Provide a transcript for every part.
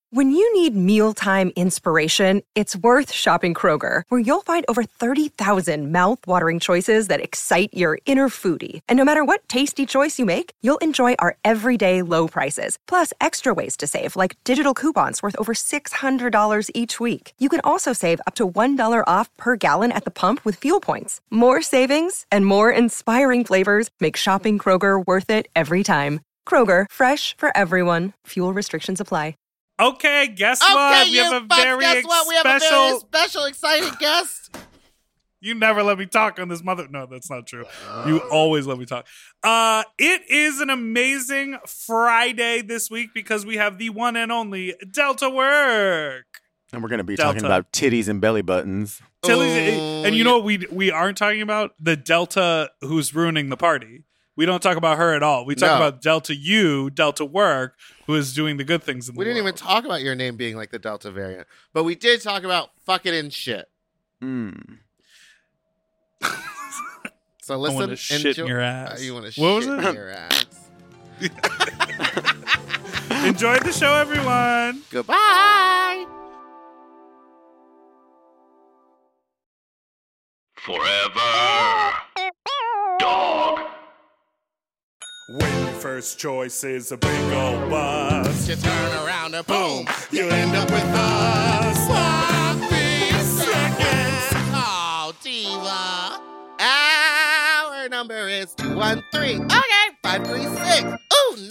When you need mealtime inspiration, it's worth shopping Kroger, where you'll find over 30,000 mouth-watering choices that excite your inner foodie. And no matter what tasty choice you make, you'll enjoy our everyday low prices, plus extra ways to save, like digital coupons worth over $600 each week. You can also save up to $1 off per gallon at the pump with fuel points. More savings and more inspiring flavors make shopping Kroger worth it every time. Kroger, fresh for everyone. Fuel restrictions apply. Okay, guess what? We have a very special, exciting guest. You never let me talk on this mother. No, that's not true. You always let me talk. It is an amazing Friday this week because we have the one and only Delta Work. And we're going to be talking about titties and belly buttons. And you know what we aren't talking about? The Delta who's ruining the party. We don't talk about her at all. We talk about Delta Delta Work, who is doing the good things in the world. We didn't even talk about your name being like the Delta variant. But we did talk about fucking and shit. So listen. I want to shit in your ass. You want to shit in your ass. Enjoy the show, everyone. Goodbye. Forever. Dog. When your first choice is a big old bus, you turn around and boom, you end up with a sloppy seconds. Oh, diva. Our number is 213. Okay, 536. Ooh,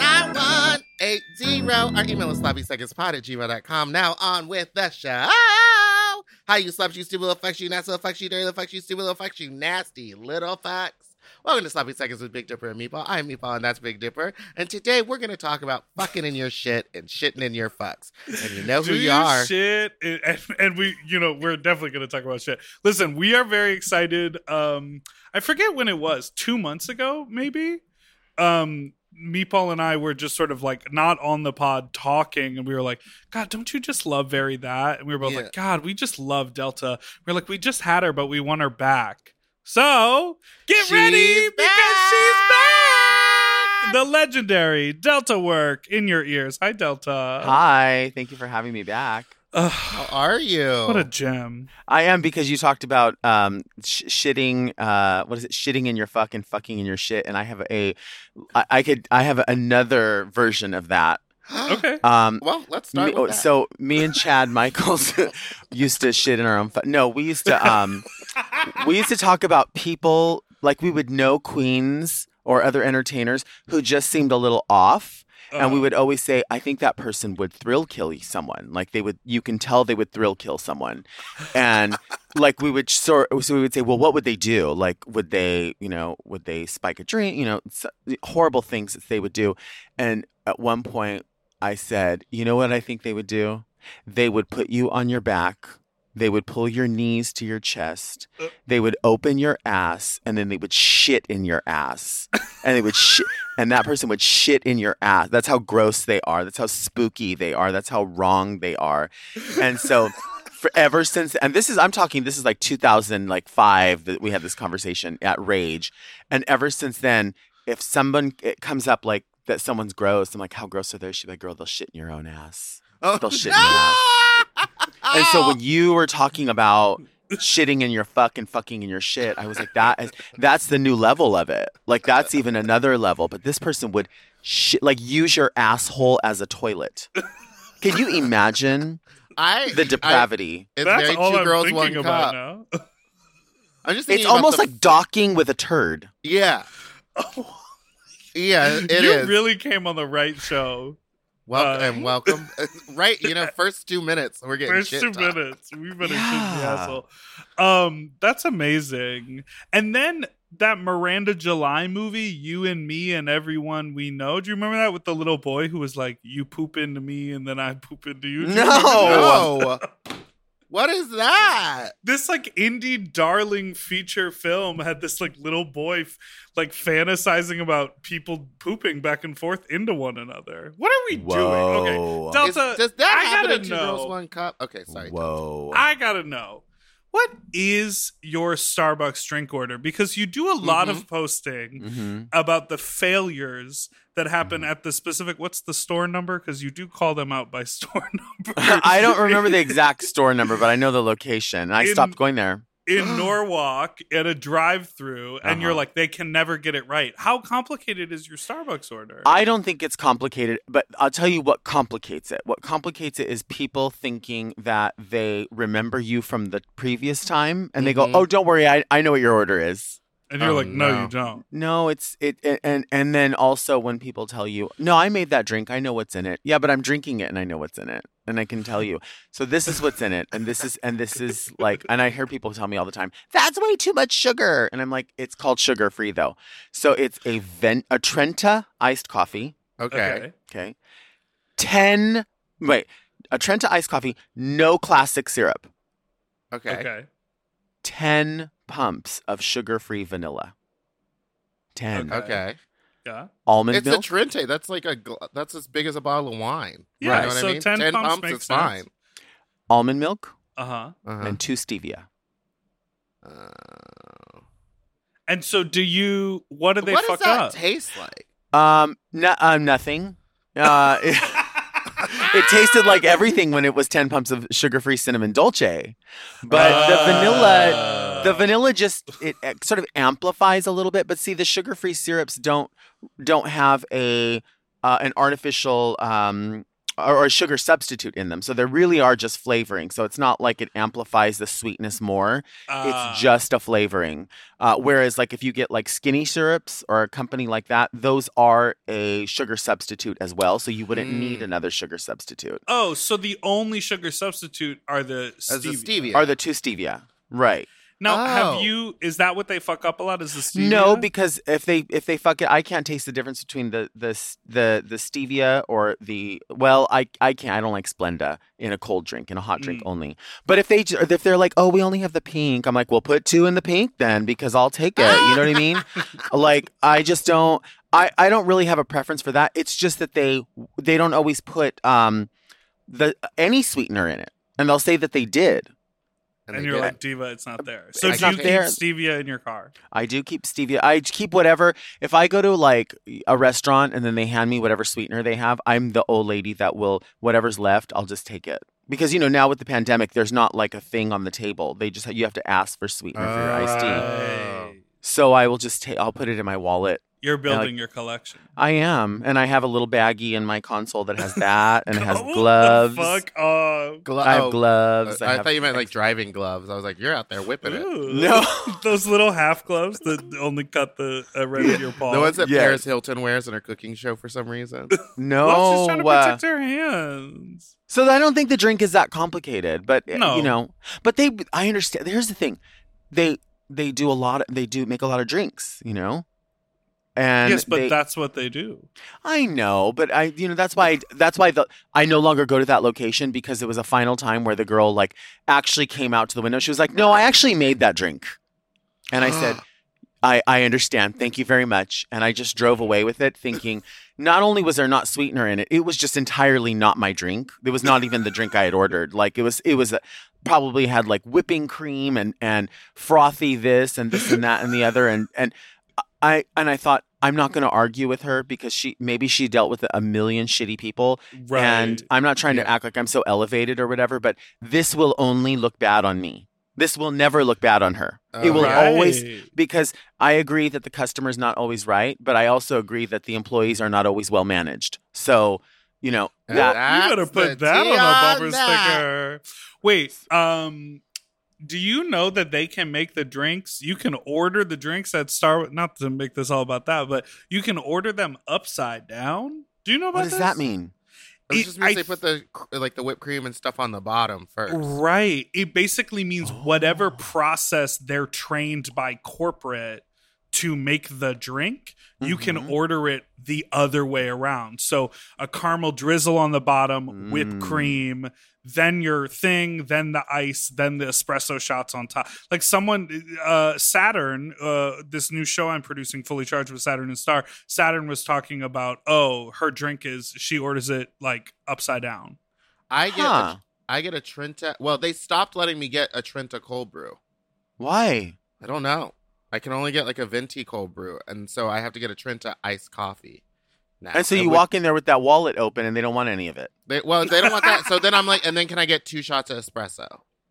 9180. Our email is sloppysecondspod@gmail.com. Now on with the show. How you slaps, you stupid little fucks, you nasty little fucks, you dirty little fucks, you stupid little fucks, you nasty little fucks. Welcome to Sloppy Seconds with Big Dipper and Meatball. I'm Meatball and that's Big Dipper. And today we're going to talk about fucking in your shit and shitting in your fucks. And you know who you are. Shit. And we, we're definitely going to talk about shit. Listen, we are very excited. I forget when it was, 2 months ago, maybe? Meatball and I were just sort of like not on the pod talking, and we were like, God, don't you just love Very That? And we were both like, God, we just love Delta. We're like, we just had her, but we want her back. So get ready because she's back. The legendary Delta Work in your ears. Hi, Delta. Hi. Thank you for having me back. How are you? What a gem. I am, because you talked about shitting. What is it? Shitting in your fuck and fucking in your shit. And I have I have another version of that. Okay. Well, let's start with that. So me and Chad Michaels used to shit in our own. No, we used to. We used to talk about people, like we would know queens or other entertainers who just seemed a little off. And we would always say, I think that person would thrill kill someone. Like you can tell they would thrill kill someone. And like we would so we would say, well, what would they do? Like, would they spike a drink? Horrible things that they would do. And at one point I said, you know what I think they would do? They would put you on your back. They would pull your knees to your chest. They would open your ass, and then they would shit in your ass. And they would shit, and that person would shit in your ass. That's how gross they are. That's how spooky they are. That's how wrong they are. And so, ever since, and this is like 2005 that we had this conversation at Rage. And ever since then, if it comes up like that someone's gross, I'm like, how gross are they? She'd be like, girl, they'll shit in your own ass. They'll shit in your ass. And so when you were talking about shitting in your fuck and fucking in your shit, I was like, that's the new level of it. Like, that's even another level. But this person would use your asshole as a toilet. Can you imagine the depravity? It's that's very all two I'm girls, thinking one about cup. now. I'm just thinking it's almost like docking with a turd. Yeah. Yeah, it you is. really came on the right show. Welcome. Right, first 2 minutes we're getting First shit 2 talk. minutes. We've been a shitty asshole. That's amazing. And then that Miranda July movie, You and Me and Everyone We Know. Do you remember that with the little boy who was like, you poop into me and then I poop into you? Do you remember that? No. What is that? This like indie darling feature film had this like little boy like fantasizing about people pooping back and forth into one another. What are we doing? Okay, Delta, Does that happen in gotta Two Girls, know. One Cup? Okay, sorry. Whoa. I gotta know. What is your Starbucks drink order? Because you do a lot of posting about the failures that happen at the specific, what's the store number? Because you do call them out by store number. I don't remember the exact store number, but I know the location. I stopped going there. In Norwalk at a drive-through, and you're like, they can never get it right. How complicated is your Starbucks order? I don't think it's complicated, but I'll tell you what complicates it. What complicates it is people thinking that they remember you from the previous time, and they go, "Oh, don't worry, I know what your order is." And you're like, no, you don't. No, and then also when people tell you, "No, I made that drink. I know what's in it." Yeah, but I'm drinking it and I know what's in it. And I can tell you. So this is what's in it. And this is like, and I hear people tell me all the time, "That's way too much sugar." And I'm like, it's called sugar free though. So it's a Trenta iced coffee. Okay. Okay. A Trenta iced coffee, no classic syrup. Okay. 10 pumps of sugar-free vanilla. 10. Okay. Yeah. Almond It's milk. a Trente. That's like that's as big as a bottle of wine. Yeah, You know what so I mean? 10 pumps makes is sense. fine. Almond milk Uh-huh. and 2 stevia. And so what do they What fuck does that up? taste like? Nothing. It tasted like everything when it was 10 pumps of sugar-free cinnamon dolce. But the vanilla just it sort of amplifies a little bit. But see, the sugar-free syrups don't have an artificial or a sugar substitute in them. So they really are just flavoring. So it's not like it amplifies the sweetness more. It's just a flavoring. Whereas like if you get like Skinny syrups or a company like that, those are a sugar substitute as well. So you wouldn't need another sugar substitute. Oh, so the only sugar substitute are the As a stevia. stevia. Are the 2 stevia. Right. Now, Oh. is that what they fuck up a lot? Is the stevia? No, because if they fuck it, I can't taste the difference between the stevia or I can't. I don't like Splenda in a cold drink, in a hot drink only. But if they're like, "Oh, we only have the pink," I'm like, "Well, put 2 in the pink then, because I'll take it." You know what I mean? Like, I just don't. I don't really have a preference for that. It's just that they don't always put any sweetener in it, and they'll say that they did. And you're like, Diva, it's not there. So It's do you not keep there. stevia in your car? I do keep stevia. I keep whatever. If I go to like a restaurant and then they hand me whatever sweetener they have, I'm the old lady that will, whatever's left, I'll just take it. Because, now with the pandemic, there's not like a thing on the table. You have to ask for sweetener for your iced tea. Hey, So I will just I'll put it in my wallet. you're building your collection. I am. And I have a little baggie in my console that has that and it has gloves. Fuck off. I have gloves. I have thought you meant like driving gloves. I was like, you're out there whipping it. Ooh. No. Those little half gloves that only cut the red of your palm. The ones that Yeah. Paris Hilton wears in her cooking show for some reason. No. Well, she's trying to protect her hands. So I don't think the drink is that complicated, but No. but I understand. Here's the thing, they do make a lot of drinks, and Yes, but that's what they do. I know, but that's why I no longer go to that location, because it was a final time where the girl like actually came out to the window. She was like, "No, I actually made that drink," and I said, I understand. Thank you very much. And I just drove away with it thinking, not only was there not sweetener in it, it was just entirely not my drink. It was not even the drink I had ordered. Like it was probably had like whipping cream and frothy this and that and the other. And I thought, I'm not going to argue with her, because she dealt with a million shitty people. Right. And I'm not trying to act like I'm so elevated or whatever, but this will only look bad on me. This will never look bad on her. It will always, because I agree that the customer's not always right, but I also agree that the employees are not always well managed. So, that You better put that on a bumper sticker. Wait, do you know that they can make the drinks? You can order the drinks at Starbucks. Not to make this all about that, but you can order them upside down. Do you know about what does this? that mean? It just means they put the whipped cream and stuff on the bottom first. Right. It basically means whatever process they're trained by corporate to make the drink, you can order it the other way around. So a caramel drizzle on the bottom, whipped cream, then your thing, then the ice, then the espresso shots on top. Like Saturn, this new show I'm producing, Fully Charged with Saturn and Star, Saturn was talking about, her drink she orders it like upside down. I get a Trenta. Well, they stopped letting me get a Trenta cold brew. Why? I don't know. I can only get like a venti cold brew, and so I have to get a Trenta iced coffee. now. And so you walk in there with that wallet open, and they don't want any of it. They don't want that. So then I'm like, and then can I get 2 shots of espresso?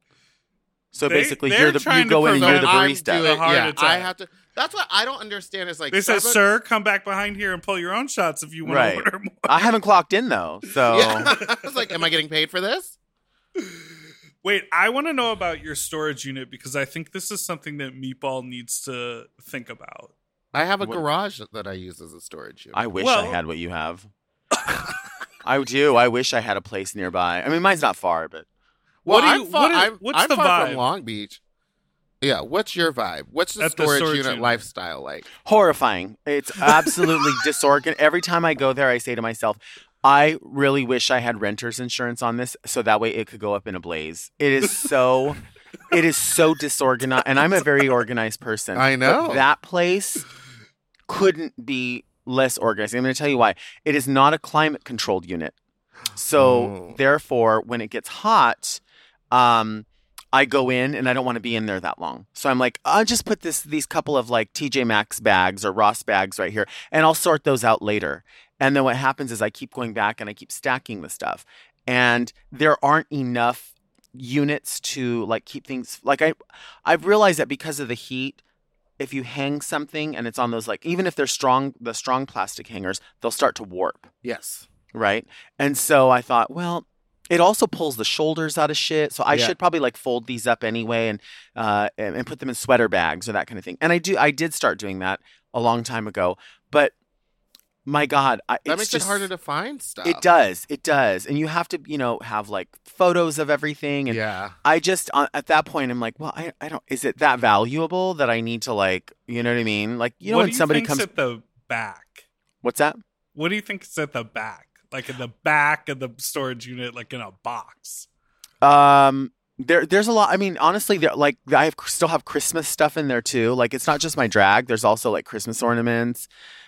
So They- basically, they're you trying to go in and you're the prevent I'm barista. doing- A heart yeah, attack. I have to. That's what I don't understand. Is like They said, Starbucks- "Sir, come back behind here and pull your own shots if you want Right. to order more." I haven't clocked in though, so Yeah. I was like, am I getting paid for this? Wait, I want to know about your storage unit because I think this is something that Meatball needs to think about. I have a What- garage that I use as a storage unit. I wish Well- I had what you have. I do. I wish I had a place nearby. I mean, mine's not far, but Well, What do I'm you- far, what is- I'm, what's I'm the far vibe? from Long Beach. Yeah, what's your vibe? What's the At the storage storage unit unit. lifestyle like? horrifying. It's absolutely disorganized. Every time I go there, I say to myself, I really wish I had renter's insurance on this so that way it could go up in a blaze. It is so disorganized, and I'm a very organized person. I know. But that place couldn't be less organized. I'm going to tell you why. It is not a climate controlled unit. So Oh. therefore, when it gets hot, I go in and I don't want to be in there that long. So I'm like, I'll just put these couple of like TJ Maxx bags or Ross bags right here, and I'll sort those out later. And then what happens is I keep going back and I keep stacking the stuff. And there aren't enough units to like keep things like I've realized that because of the heat, if you hang something and it's on those like even if they're the strong plastic hangers, they'll start to warp. Yes. Right. And so I thought, well, it also pulls the shoulders out of shit. So I Yeah. should probably like fold these up anyway and put them in sweater bags or that kind of thing. And I did start doing that a long time ago. But my God, That it's makes just, it harder to find stuff. It does. It does. And you have to, have like photos of everything. And Yeah. I just, at that point, I'm like, well, I don't, is it that valuable that I need to like, you know what I mean? Like, what when do you somebody think's comes, at the back? what's that? What do you think is at the back? Like in the back of the storage unit, like in a box. There's a lot. I mean, honestly, I still have Christmas stuff in there too. Like, it's not just my drag. There's also like Christmas ornaments.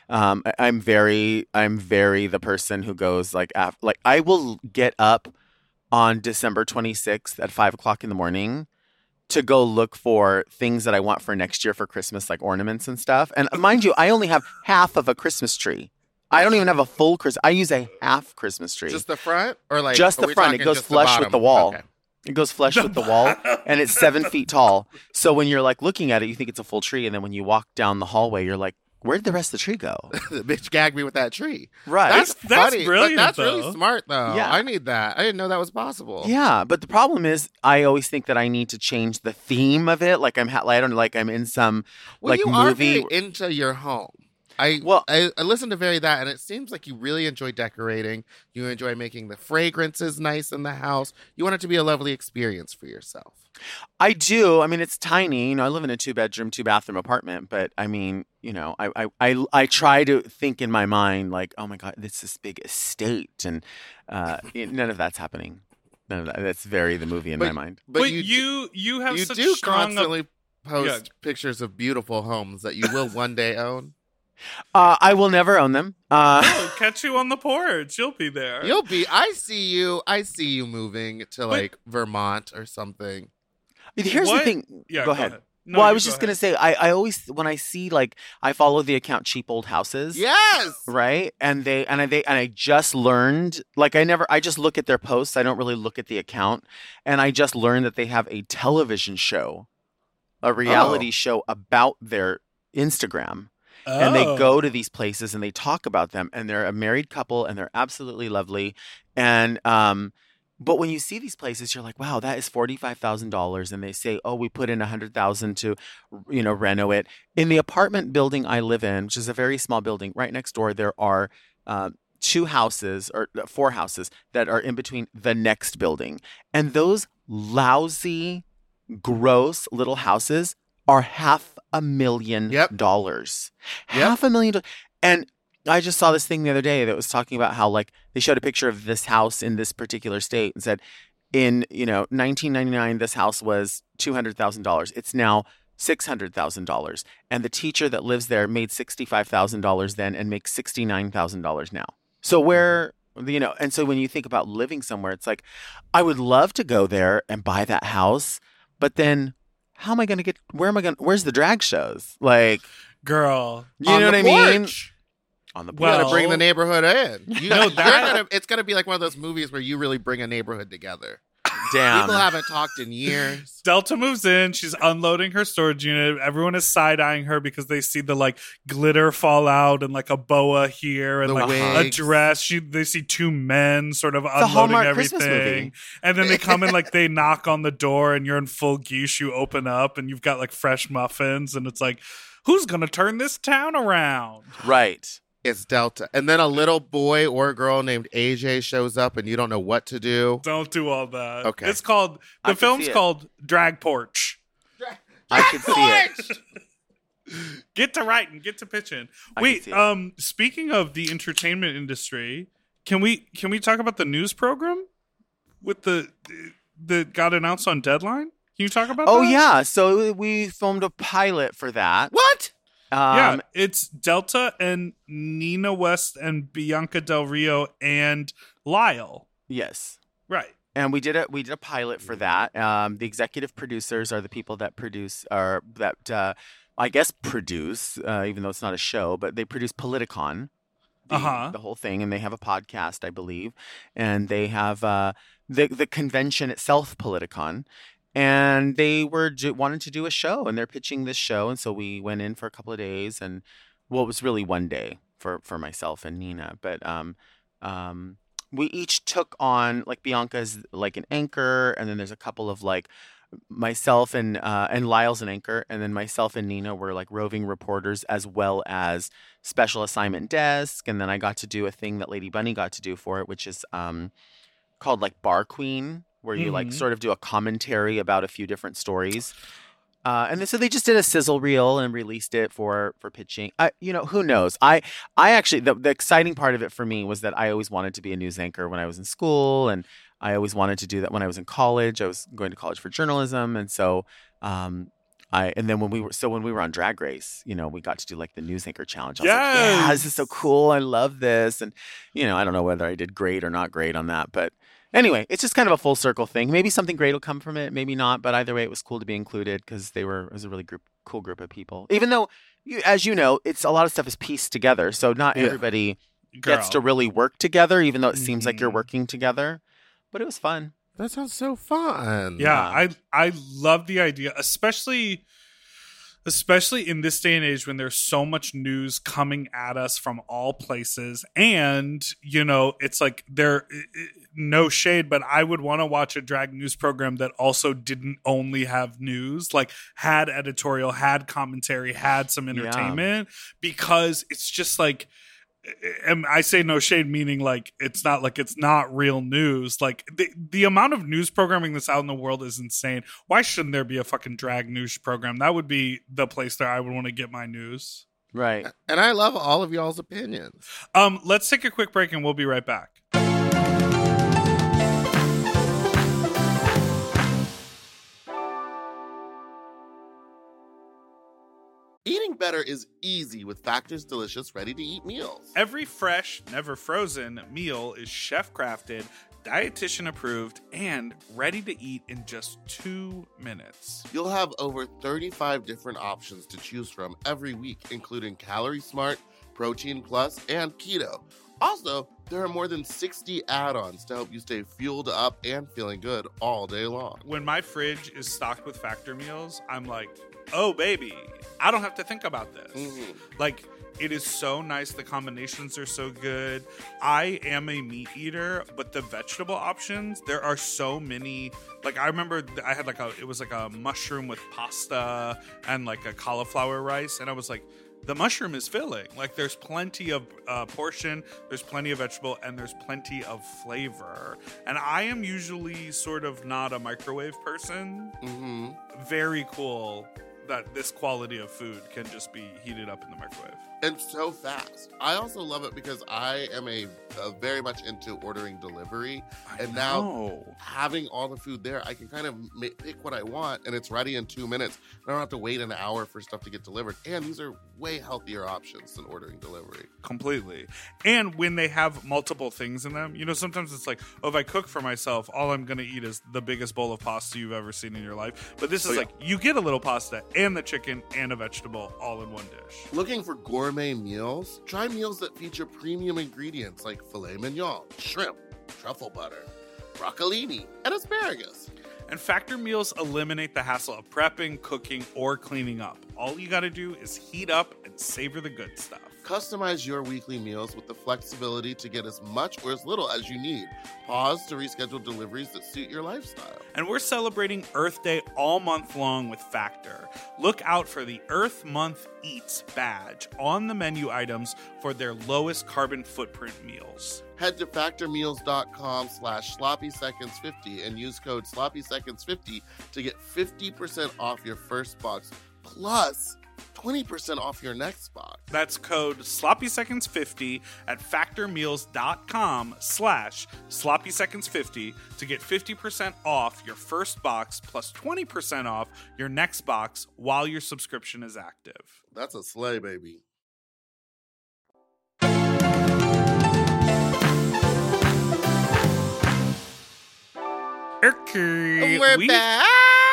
I'm very the person who goes like I will get up on December 26th at 5:00 in the morning to go look for things that I want for next year for Christmas, like ornaments and stuff. And mind you, I only have half of a Christmas tree. I don't even have a full Christmas. I use a half Christmas tree. Just the front, or like Just are the we front. It talking goes just flush bottom? with the wall. Okay. It goes flush with the wall, and it's 7 feet tall. So when you're like looking at it, you think it's a full tree, and then when you walk down the hallway, you're like, "Where'd the rest of the tree go?" The bitch gagged me with that tree. Right? That's That's funny. brilliant, But that's though. really smart, though. Yeah. I need that. I didn't know that was possible. Yeah, but the problem is, I always think that I need to change the theme of it. Like I don't like I'm in some Well, like you are movie. very into your home. I listened to Very That, and it seems like you really enjoy decorating. You enjoy making the fragrances nice in the house. You want it to be a lovely experience for yourself. I do. I mean, it's tiny. I live in a 2-bedroom, 2-bathroom apartment, but I mean, I try to think in my mind like, oh my God, this big estate, and none of that's happening. None of that. That's very the movie in my mind. But you have you such do strong constantly post Yeah. pictures of beautiful homes that you will one day own. I will never own them. I'll catch you on the porch. You'll be there. You'll be. I see you moving to like Vermont or something. Here's What? the thing. Yeah, go ahead. No, Well, I you was go just gonna ahead. say, I always when I see like I follow the account Cheap Old Houses. Yes. Right. And I just learned, like I just look at their posts. I don't really look at the account. And I just learned that they have a television show, a reality show about their Instagram. And they Oh. go to these places and they talk about them. And they're a married couple and they're absolutely lovely. And, but when you see these places, you're like, wow, that is $45,000. And they say, oh, we put in $100,000 to, reno it. In the apartment building I live in, which is a very small building, right next door, there are 2 houses or 4 houses that are in between the next building. And those lousy, gross little houses are $500,000. Yep. $500,000. And I just saw this thing the other day that was talking about how like they showed a picture of this house in this particular state and said in 1999 this house was $200,000. It's now $600,000. And the teacher that lives there made $65,000 then and makes $69,000 now. So and so when you think about living somewhere, it's like I would love to go there and buy that house, but then how am I going to where's the drag shows? Like, Girl. you know what I mean? Porch. on the You Well- gotta bring the neighborhood in. that- It's gonna be like one of those movies where you really bring a neighborhood together. Damn. People haven't talked in years. Delta moves in. She's unloading her storage unit. Everyone is side-eyeing her because they see the like glitter fall out and like a boa here and The like a wigs. dress. They see two men sort of a unloading Hallmark Christmas everything. movie. And then they come and like they knock on the door and you're in full geesh. You open up and you've got like fresh muffins and it's like, who's going to turn this town around? Right. It's Delta. And then a little boy or girl named AJ shows up and you don't know what to do. Don't do all that. Okay. It's called, I the can film's see it. called Drag Porch. I could see it. Get to writing, get to pitching. I Wait, can see speaking of the entertainment industry, can we talk about the news program with that got announced on Deadline? Can you talk about Oh that? yeah, so we filmed a pilot for that. What? Yeah, it's Delta and Nina West and Bianca Del Rio and Lyle. Yes. Right. And we did a pilot for that. The executive producers are the people that I guess produce, even though it's not a show, but they produce Politicon, the whole thing, and they have a podcast, I believe, and they have the convention itself, Politicon, and they wanted to do a show, and they're pitching this show, and so we went in for a couple of days, and well, it was really one day for myself and Nina, but we each took on, like, Bianca's like an anchor, and then there's a couple of like myself and Lyle's an anchor, and then myself and Nina were like roving reporters as well as special assignment desk, and then I got to do a thing that Lady Bunny got to do for it, which is called like Bar Queen, where you like sort of do a commentary about a few different stories. And then, so they just did a sizzle reel and released it for pitching. Who knows? I actually, the exciting part of it for me was that I always wanted to be a news anchor when I was in school, and I always wanted to do that when I was in college. I was going to college for journalism, and so when we were on Drag Race, we got to do like the news anchor challenge. I was like, yeah, this is so cool. I love this, and I don't know whether I did great or not great on that, but. Anyway, it's just kind of a full circle thing. Maybe something great will come from it, maybe not. But either way, it was cool to be included because it was a really cool group of people. Even though, as you know, it's a lot of stuff is pieced together, so not everybody gets to really work together. Even though it seems like you're working together, but it was fun. That sounds so fun. Yeah, I love the idea, especially in this day and age when there's so much news coming at us from all places, and it's like no shade, but I would want to watch a drag news program that also didn't only have news, like had editorial, had commentary, had some entertainment, because it's just like, and I say no shade meaning like it's not real news. Like the amount of news programming that's out in the world is insane. Why shouldn't there be a fucking drag news program? That would be the place that I would want to get my news. Right. And I love all of y'all's opinions. Let's take a quick break and we'll be right back. Eating better is easy with Factor's delicious ready-to-eat meals. Every fresh, never frozen meal is chef-crafted, dietitian approved, and ready to eat in just 2 minutes. You'll have over 35 different options to choose from every week, including Calorie Smart, Protein Plus, and Keto. Also, there are more than 60 add-ons to help you stay fueled up and feeling good all day long. When my fridge is stocked with Factor meals, I'm like, oh, baby, I don't have to think about this. Like, it is so nice. The combinations are so good. I am a meat eater, but the vegetable options, there are so many. Like, I remember I had it was like a mushroom with pasta and like a cauliflower rice. And I was like, the mushroom is filling. Like, there's plenty of portion, there's plenty of vegetable, and there's plenty of flavor. And I am usually sort of not a microwave person. Very cool that this quality of food can just be heated up in the microwave. And so fast. I also love it because I am a very much into ordering delivery. Now having all the food there, I can kind of pick what I want and it's ready in 2 minutes. I don't have to wait an hour for stuff to get delivered. And these are way healthier options than ordering delivery. Completely. And when they have multiple things in them, sometimes it's like, if I cook for myself, all I'm going to eat is the biggest bowl of pasta you've ever seen in your life. But this is you get a little pasta and the chicken and a vegetable all in one dish. Looking for gourmet meals? Try meals that feature premium ingredients like filet mignon, shrimp, truffle butter, broccolini, and asparagus. And Factor meals eliminate the hassle of prepping, cooking, or cleaning up. All you gotta do is heat up and savor the good stuff. Customize your weekly meals with the flexibility to get as much or as little as you need. Pause to reschedule deliveries that suit your lifestyle. And we're celebrating Earth Day all month long with Factor. Look out for the Earth Month Eats badge on the menu items for their lowest carbon footprint meals. Head to factormeals.com/sloppyseconds50 and use code sloppyseconds50 to get 50% off your first box plus 20% off your next box. That's code sloppyseconds50 at factormeals.com/sloppyseconds50 to get 50% off your first box plus 20% off your next box while your subscription is active. That's a slay, baby. Okay, We're back.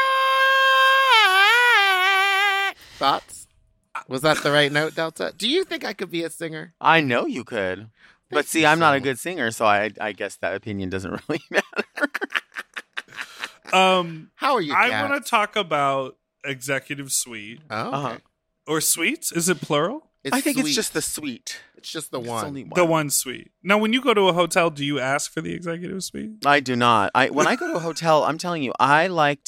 Thoughts? Was that the right note, Delta? Do you think I could be a singer? I know you could. But Thank see, you I'm not so a good singer, so I guess that opinion doesn't really matter. How are you, I Kat? want to talk about Executive Suite Oh, okay. Uh-huh. or suites. Is it plural? I think sweet. it's just the suite. It's just the It's one. only one. The one suite. Now, when you go to a hotel, do you ask for the executive suite? I do not. When I go to a hotel, I'm telling you, I like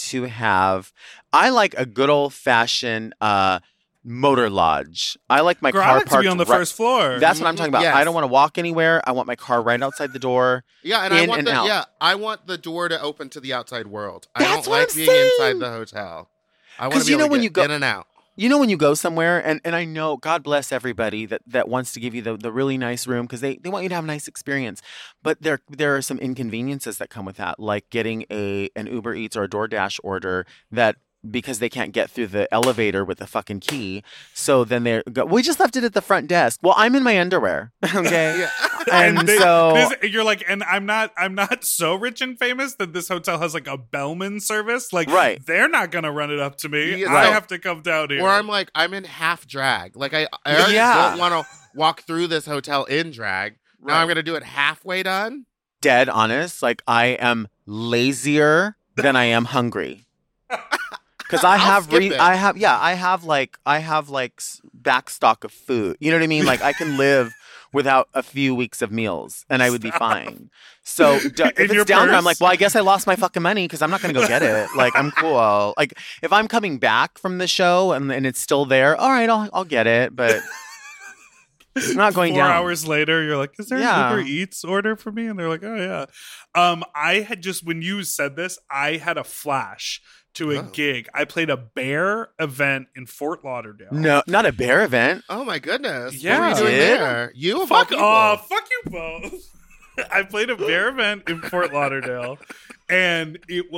a good old fashioned motor lodge. I like my Girl, car I like to parked be on the right- first floor. That's what I'm talking about. Yes. I don't want to walk anywhere. I want my car right outside the door. Yeah, and In I want and out. I want the door to open to the outside world. I That's don't what like I'm being saying. inside the hotel. I want to 'Cause be you know able to when get you go- in and out. You know when you go somewhere, and I know, God bless everybody that wants to give you the really nice room because they want you to have a nice experience. But there are some inconveniences that come with that, like getting an Uber Eats or a DoorDash order that because they can't get through the elevator with the fucking key. So then we just left it at the front desk. Well, I'm in my underwear. Okay. Yeah. And so you're like, and I'm not so rich and famous that this hotel has like a bellman service. Like, Right. they're not gonna run it up to me. Yeah, I no. have to come down here. Or I'm in half drag. Like I already Yeah. don't want to walk through this hotel in drag. Now Right. I'm going to do it halfway done. dead honest, like I am lazier than I am hungry. Because I I'll have, skip it. I have back stock of food. You know what I mean? Like I can live without a few weeks of meals, and I would be fine. So if In your it's down there, I'm purse? like, well, I guess I lost my fucking money because I'm not going to go get it. Like I'm cool. Like if I'm coming back from the show and it's still there, all right, I'll get it, but. It's not going 4 down. hours later, you're like, is there Yeah. an Uber Eats order for me? And they're like, oh yeah. I had just, when you said this, I had a flash to a Oh. gig. I played a bear event in Fort Lauderdale. No, not a bear event. Oh my goodness. Yeah. What are you doing Did? there? You of all Fuck people. off. Fuck you both. I played a bear event in Fort Lauderdale. And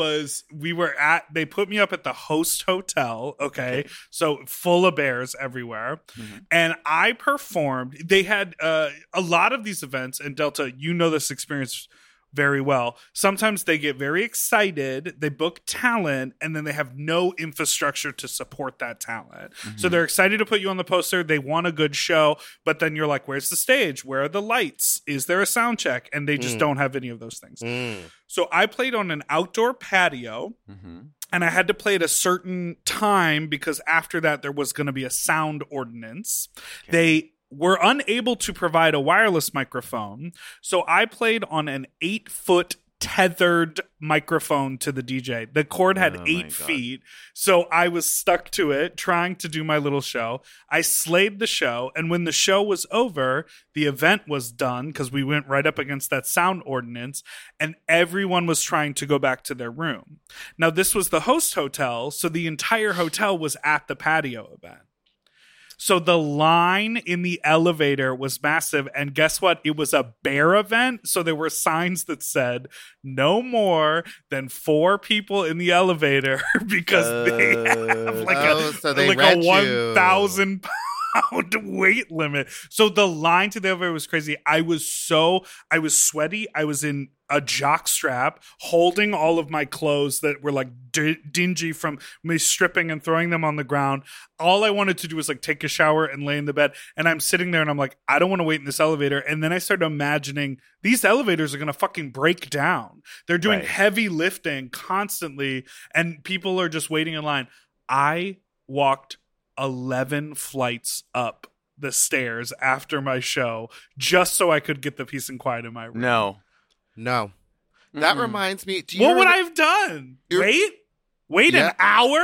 they put me up at the host hotel, okay? So full of bears everywhere. Mm-hmm. And I performed. They had a lot of these events, and Delta, you know this experience very well. Sometimes they get very excited, they book talent, and then they have no infrastructure to support that talent. So they're excited to put you on the poster, they want a good show, but then you're like, where's the stage? Where are the lights? Is there a sound check? And they just don't have any of those things. So I played on an outdoor patio. Mm-hmm. And I had to play at a certain time because after that there was going to be a sound ordinance. They were unable to provide a wireless microphone, so I played on an 8-foot tethered microphone to the DJ. The cord had Oh my 8 God. feet, so I was stuck to it trying to do my little show. I slayed the show, and when the show was over, the event was done because we went right up against that sound ordinance, and everyone was trying to go back to their room. Now, this was the host hotel, so the entire hotel was at the patio event. So the line in the elevator was massive. And guess what? It was a bear event. So there were signs that said no more than 4 people in the elevator because they have like so they a read you. 1,000 pound weight limit. So the line to the elevator was crazy. I was sweaty. I was in a jock strap, holding all of my clothes that were like dingy from me stripping and throwing them on the ground. All I wanted to do was like take a shower and lay in the bed. And I'm sitting there and I'm like, I don't want to wait in this elevator. And then I started imagining these elevators are going to fucking break down. They're doing heavy lifting constantly and people are just waiting in line. I walked 11 flights up the stairs after my show just so I could get the peace and quiet in my room. No. That reminds me. What would I have done? Wait an hour?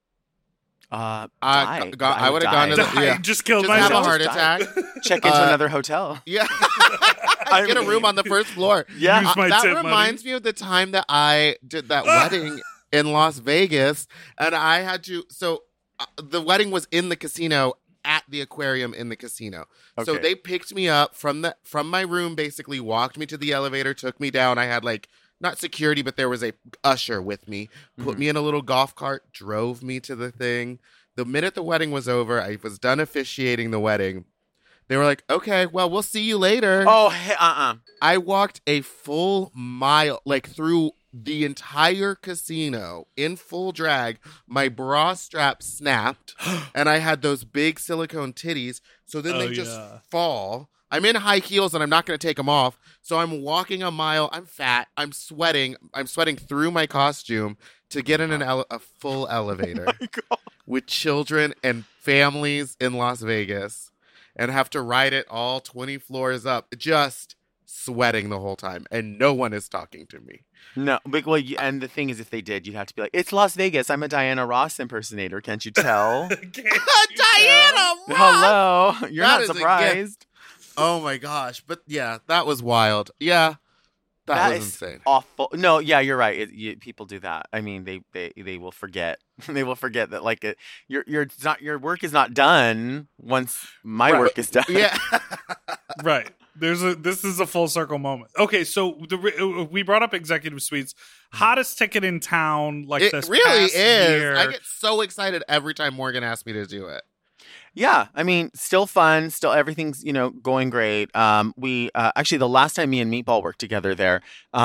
I would have gone to the just killed just myself. have a heart attack. Check into another hotel. Yeah. Get a room on the first floor. Yeah. Use my that tip reminds me of the time that I did that wedding in Las Vegas, and I had to. So the wedding was in the casino at the aquarium in the casino. Okay. So they picked me up from my room, basically walked me to the elevator, took me down. I had like not security, but there was a usher with me, put me in a little golf cart, drove me to the thing. The minute the wedding was over, I was done officiating the wedding. They were like, okay, well, we'll see you later. Oh, I walked a full mile, like through the entire casino in full drag. My bra strap snapped and I had those big silicone titties. So then they just fall. I'm in high heels and I'm not going to take them off. So I'm walking a mile. I'm fat. I'm sweating. I'm sweating through my costume to get in a full elevator with children and families in Las Vegas and have to ride it all 20 floors up, just sweating the whole time. And no one is talking to me. No, and the thing is, if they did, you'd have to be like, "It's Las Vegas. I'm a Diana Ross impersonator. Can't you tell?" Diana Ross! Hello, you're That not is a surprised. Oh my gosh! But yeah, that was wild. Yeah, that was insane. Awful. No, yeah, you're right. People do that. I mean, they will forget. They will forget that like your work is not done once my work is done. Yeah, Right. This is a full circle moment. Okay, so we brought up Executive Suites, hottest ticket in town. Like it this really past is. year. I get so excited every time Morgan asks me to do it. Yeah, I mean, still fun, still everything's, going great. We actually the last time me and Meatball worked together there,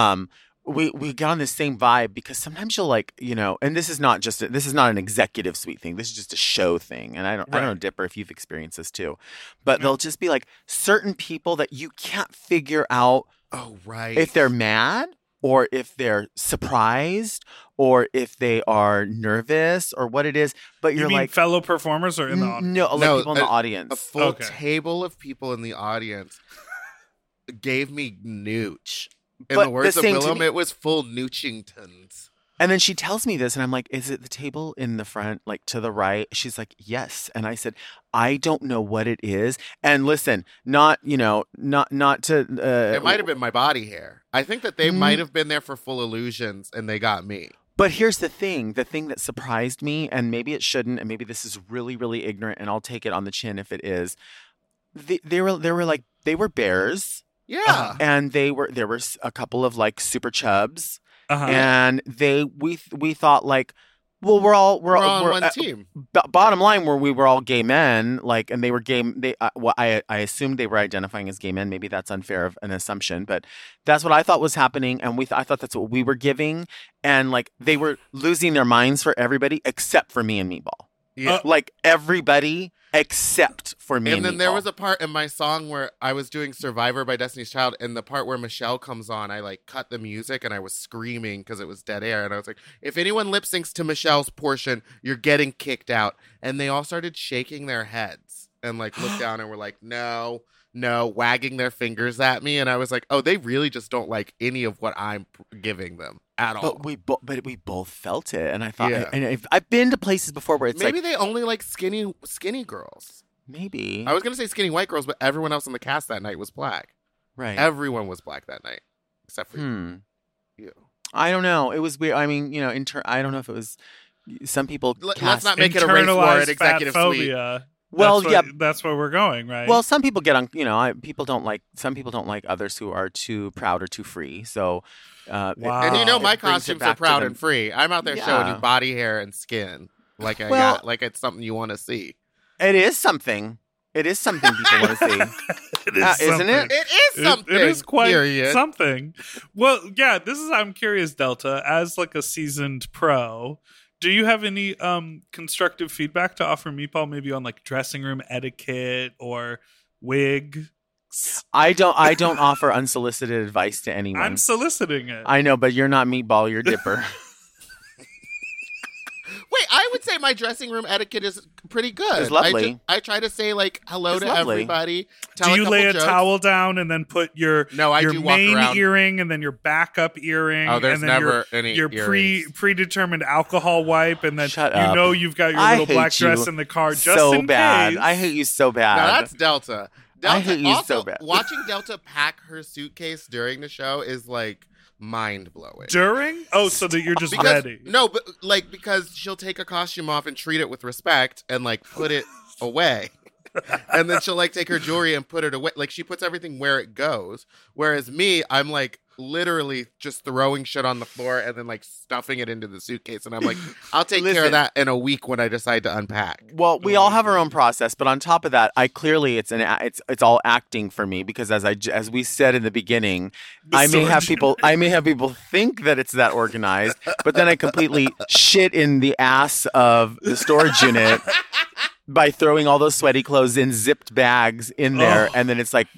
we got on the same vibe because sometimes you'll like, and this is not an executive suite thing. This is just a show thing. And I don't know, Dipper, if you've experienced this too, but they'll just be like certain people that you can't figure out. Oh, right. If they're mad or if they're surprised or if they are nervous or what it is, but You you're mean like fellow performers or in the audience? No, people in the audience. A full table of people in the audience gave me nooch. In But the words the of same to Willem, me- it was full noochingtons. And then she tells me this, and I'm like, "Is it the table in the front, like to the right?" She's like, "Yes." And I said, "I don't know what it is." And listen, not to. It might have been my body hair. I think that they might have been there for full illusions, and they got me. But here's the thing that surprised me, and maybe it shouldn't, and maybe this is really, really ignorant, and I'll take it on the chin if it is. They were bears. Yeah. And there were a couple of like super chubs. Uh-huh. And we thought like, well, we're on one team. Bottom line, we were all gay men, like, and they were gay. I assumed they were identifying as gay men. Maybe that's unfair of an assumption, but that's what I thought was happening, and I thought that's what we were giving, and like they were losing their minds for everybody except for me and Meatball. Yeah. Like everybody except for me. And then there Meatball. was a part in my song where I was doing Survivor by Destiny's Child, and the part where Michelle comes on, I like cut the music and I was screaming because it was dead air. And I was like, if anyone lip syncs to Michelle's portion, you're getting kicked out. And they all started shaking their heads and like looked down and were like, no, wagging their fingers at me. And I was like, oh, they really just don't like any of what I'm giving them at all. But we both felt it, and I thought, Yeah. and I've been to places before where it's maybe like they only like skinny girls. maybe I was going to say skinny white girls, but everyone else in the cast that night was black. right. Everyone was black that night, except for you. I don't know. It was weird. I mean, I don't know if it was some people. Let's not make it a race war at Executive Suite. Well, that's where we're going, right? Well, some people get on. People don't like. Some people don't like others who are too proud or too free. So, Wow. And my it brings it costumes back are to proud them. and free. I'm out there Yeah. showing you body hair and skin, like Well- like it's something you want to see. It is something. It is something people want to see. It is Isn't something. it? It is something. It is quite period. something. Well, yeah, I'm curious, Delta, as like a seasoned pro, do you have any constructive feedback to offer Meatball, maybe on like dressing room etiquette or wig? I don't offer unsolicited advice to anyone. I'm soliciting it. I know, but you're not Meatball, you're Dipper. Wait, I would say my dressing room etiquette is pretty good. It's lovely. I try to say like hello It's to lovely. everybody. Tell Do you couple lay a jokes. towel down and then put your No, I your do walk main around. earring and then your backup earring? Oh, there's and then never your, any your earrings. predetermined alcohol wipe, and then Shut you up. know you've got your I little hate black dress you in the car just so in bad. case. I hate you so bad. Now that's Delta. I hate you also, so bad. Watching Delta pack her suitcase during the show is like mind blowing. During? Oh, so that you're just ready. No, but like because she'll take a costume off and treat it with respect and like put it away. And then she'll like take her jewelry and put it away. Like she puts everything where it goes. Whereas me, I'm like literally just throwing shit on the floor and then like stuffing it into the suitcase. And I'm like, I'll take care of Listen. that in a week when I decide to unpack. Well, we all have our own process, but on top of that, I clearly it's all acting for me because as we said in the beginning, I may have people think that it's that organized, but then I completely shit in the ass of the storage unit by throwing all those sweaty clothes in zipped bags in there, and then it's like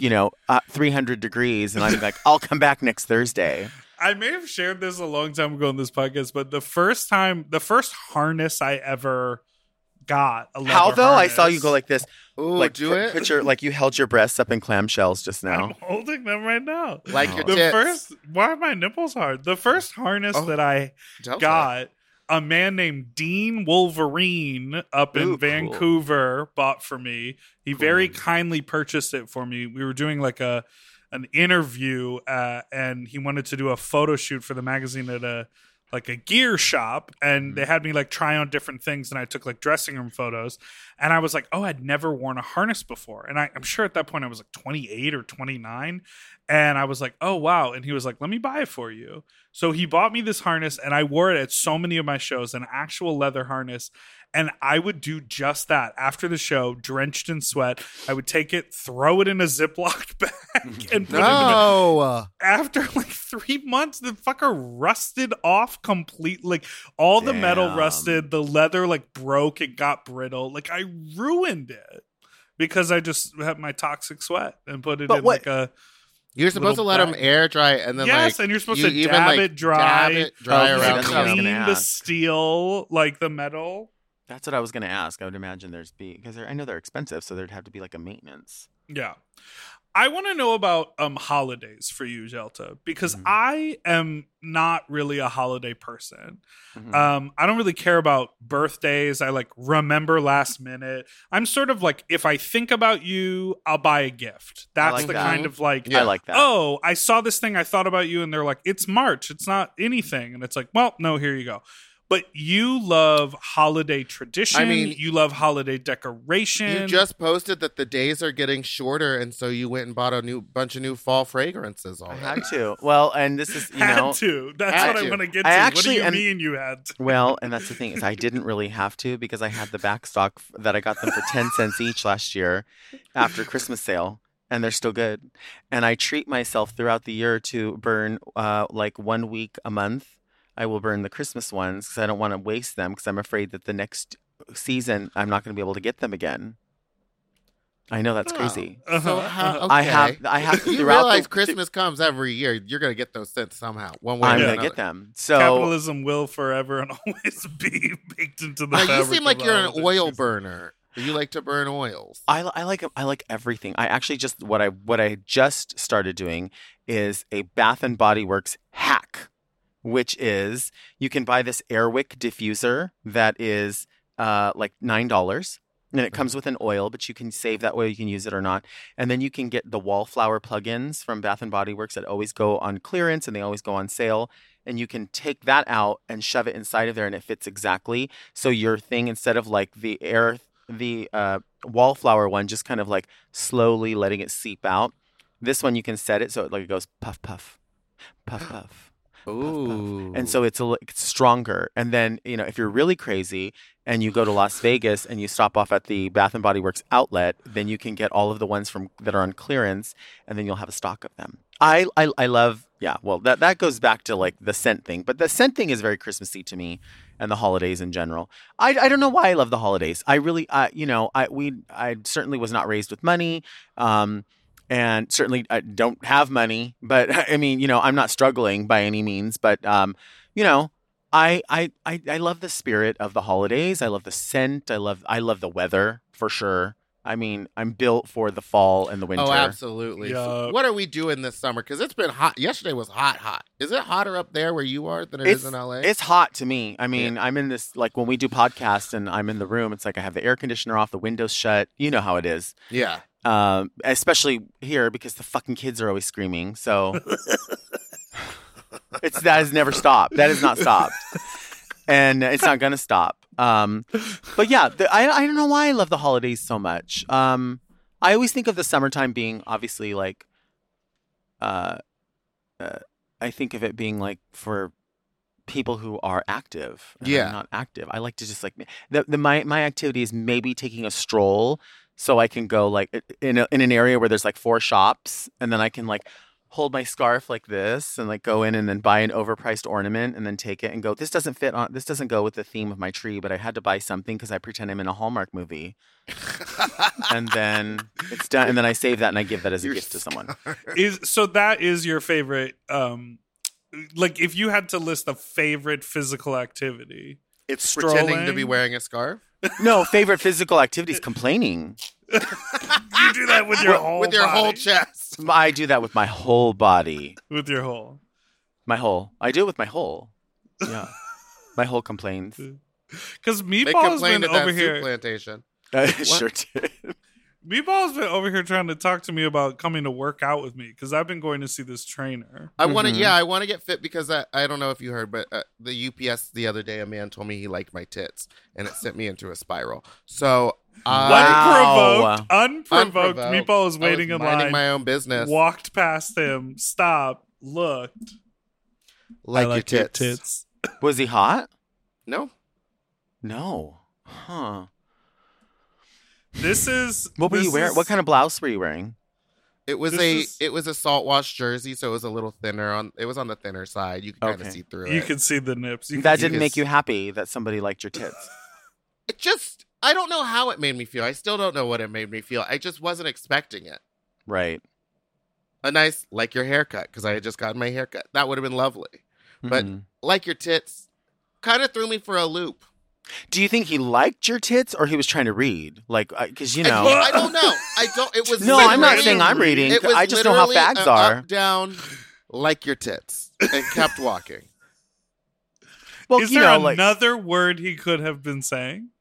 300 degrees, and I'm like, I'll come back next Thursday. I may have shared this a long time ago on this podcast, but the first harness I ever got, a leather How though? I saw harness- you go like this. Ooh, Like do it. Put your, like you held your breasts up in clamshells just now. I'm holding them right now. Like your The tits. first, why are my nipples hard? The first harness Oh, that I Delta. got, a man named Dean Wolverine up in Ooh, cool. Vancouver bought for me. He very kindly purchased it for me. We were doing like an interview, and he wanted to do a photo shoot for the magazine at a gear shop, and they had me like try on different things, and I took like dressing room photos, and I was like, oh, I'd never worn a harness before, and I'm sure at that point I was like 28 or 29, and I was like, oh wow, and he was like, let me buy it for you. So he bought me this harness, and I wore it at so many of my shows, an actual leather harness. And I would do just that after the show, drenched in sweat. I would take it, throw it in a Ziploc bag, and put it in No. after like 3 months, the fucker rusted off completely. Like all the metal Damn. rusted, the leather like broke, it got brittle. Like I ruined it because I just had my toxic sweat and put it But in what- like a You're supposed to little let them bag. air dry and then yes, like and you're supposed you to even, dab like, it dry, dab it dry Oh, around that's the what I was clean gonna the ask. steel, like the metal. That's what I was going to ask. I would imagine because I know they're expensive, so there'd have to be like a maintenance. Yeah. I want to know about holidays for you, Jelta, because Mhm. I am not really a holiday person. Mhm. I don't really care about birthdays. I like remember last minute. I'm sort of like, if I think about you, I'll buy a gift. That's like the that. kind of like, Yeah. I like that. oh, I saw this thing, I thought about you, and they're like, it's March, it's not anything. And it's like, well, no, here you go. But you love holiday tradition. I mean, you love holiday decoration. You just posted that the days are getting shorter, and so you went and bought a bunch of new fall fragrances I already. had to. Well, and this is, had to. That's Had what I to. want to get to. I What actually- do you and- mean you had to? well, and that's the thing is I didn't really have to because I had the back stock that I got them for 10 cents each last year after Christmas sale. And they're still good. And I treat myself throughout the year to burn like 1 week a month. I will burn the Christmas ones because I don't want to waste them because I'm afraid that the next season I'm not going to be able to get them again. I know that's crazy. So how, okay. I have You throughout realize the, Christmas comes every year. You're gonna get those scents somehow, one way or I'm another. going to get them. So Capitalism will forever and always be baked into the Now, you fabric seem of like the you're an holiday oil season. burner. You like to burn oils. I like everything. I actually just what I just started doing is a Bath and Body Works hack, which is you can buy this Airwick diffuser that is like $9. And it comes with an oil, but you can save that oil. You can use it or not. And then you can get the wallflower plugins from Bath and Body Works that always go on clearance and they always go on sale. And you can take that out and shove it inside of there, and it fits exactly. So your thing, instead of like the wallflower one, just kind of like slowly letting it seep out. This one you can set it so it like it goes puff puff, puff puff. Ooh. And so it's stronger. And then, if you're really crazy and you go to Las Vegas and you stop off at the Bath and Body Works outlet, then you can get all of the ones that are on clearance, and then you'll have a stock of them. I love, well, that goes back to like the scent thing, but the scent thing is very Christmassy to me, and the holidays in general. I don't know why I love the holidays. I really, I certainly was not raised with money, and certainly I don't have money, but I mean, I'm not struggling by any means, but I love the spirit of the holidays. I love the scent. I love the weather for sure. I mean, I'm built for the fall and the winter. Oh, absolutely. Yeah. So what are we doing this summer? Because it's been hot. Yesterday was hot. Is it hotter up there where you are than it is in LA? It's hot to me. I mean, I'm in this, like when we do podcasts and I'm in the room, it's like I have the air conditioner off, the windows shut. You know how it is. Yeah. Especially here because the fucking kids are always screaming. So that has never stopped. That has not stopped. And it's not going to stop. But yeah, I don't know why I love the holidays so much. I always think of the summertime being obviously like, I think of it being like for people who are active. And I'm not active. I like to just like my activity is maybe taking a stroll so I can go like in an area where there's like 4 shops, and then I can like hold my scarf like this and like go in and then buy an overpriced ornament and then take it and go, this doesn't go with the theme of my tree, but I had to buy something because I pretend I'm in a Hallmark movie. And then it's done. And then I save that and I give that as a gift to someone. So that is your favorite, like if you had to list a favorite physical activity. It's pretending to be wearing a scarf? No, favorite physical activity is complaining. You do that with your whole with your body. whole chest. I do that with my whole body. With your whole. My whole. I do it with my whole. Yeah. My whole complains. Because They Meatball's complained been at that over soup here. plantation. Sure did. Meatball's been over here trying to talk to me about coming to work out with me because I've been going to see this trainer. I want to get fit because I don't know if you heard, but the UPS the other day, a man told me he liked my tits, and it sent me into a spiral. So Unprovoked. Unprovoked. Meatball is waiting I in was minding line. my own business. Walked past him, stopped, looked. Like, I like your your tits. Was he hot? No. No. Huh. This is What were you wearing? What kind of blouse were you wearing? It was a salt wash jersey, so it was a little thinner it was on the thinner side. You could kind of see through it. You could see the nips. That didn't make you happy that somebody liked your tits. I don't know how it made me feel. I still don't know what it made me feel. I just wasn't expecting it. Right. A nice, like your haircut, because I had just gotten my haircut. That would have been lovely. But like your tits, kind of threw me for a loop. Do you think he liked your tits or he was trying to read? Like, because I don't know. It was. No, I'm not saying I'm reading. It was I just know how fags are. Up, down, like your tits, and kept walking. Well, is there another word he could have been saying?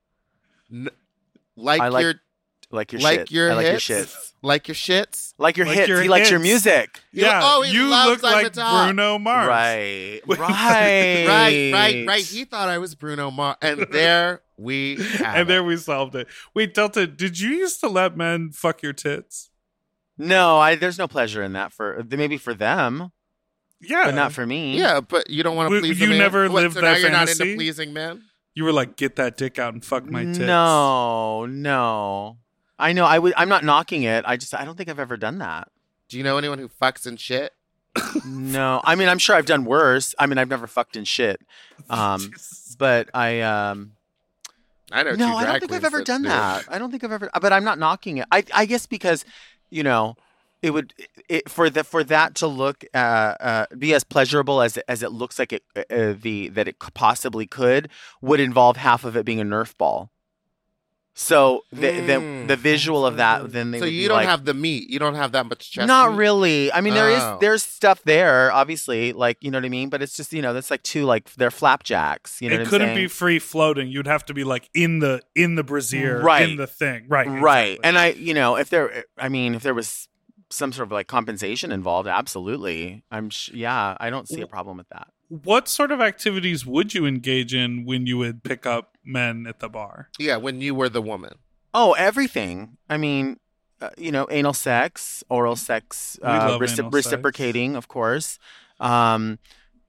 Like your shits. Like your shits. Like your Like hits. your He likes your hits. music. Yeah, he you loves look like I'm a top. Bruno Mars. Right. Right. He thought I was Bruno Mars, and there we have And there we solved it. Wait, Delta, did you used to let men fuck your tits? No, there's no pleasure in that maybe for them, Yeah, but not for me. Yeah, but you don't want to You please a man. never lived so that now you're not fantasy? into pleasing men? You were like, get that dick out and fuck my tits. No. I know. I'm not knocking it. I don't think I've ever done that. Do you know anyone who fucks and shit? No. I mean, I'm sure I've done worse. I mean, I've never fucked in shit. But I know. no, two I drag don't think I've queens ever that done do. that. I don't think I've ever. But I'm not knocking it. I guess because it would for that to look be as pleasurable as it looks like that it possibly could would involve half of it being a Nerf ball. So the visual of that, then they So would you be don't like, have the meat. You don't have that much chest. not meat? really. I mean, there's stuff there, obviously, like you know what I mean. But it's just that's like two they're flapjacks. You know, It what I'm couldn't saying? be free floating. You'd have to be like in the brassiere, Right. in the thing, right? Right. exactly. And if there was some sort of like compensation involved, absolutely. I don't see a problem with that. What sort of activities would you engage in when you would pick up men at the bar? Yeah, when you were the woman. Oh, everything. I mean, anal sex, oral sex, We love anal sex. reciprocating, of course.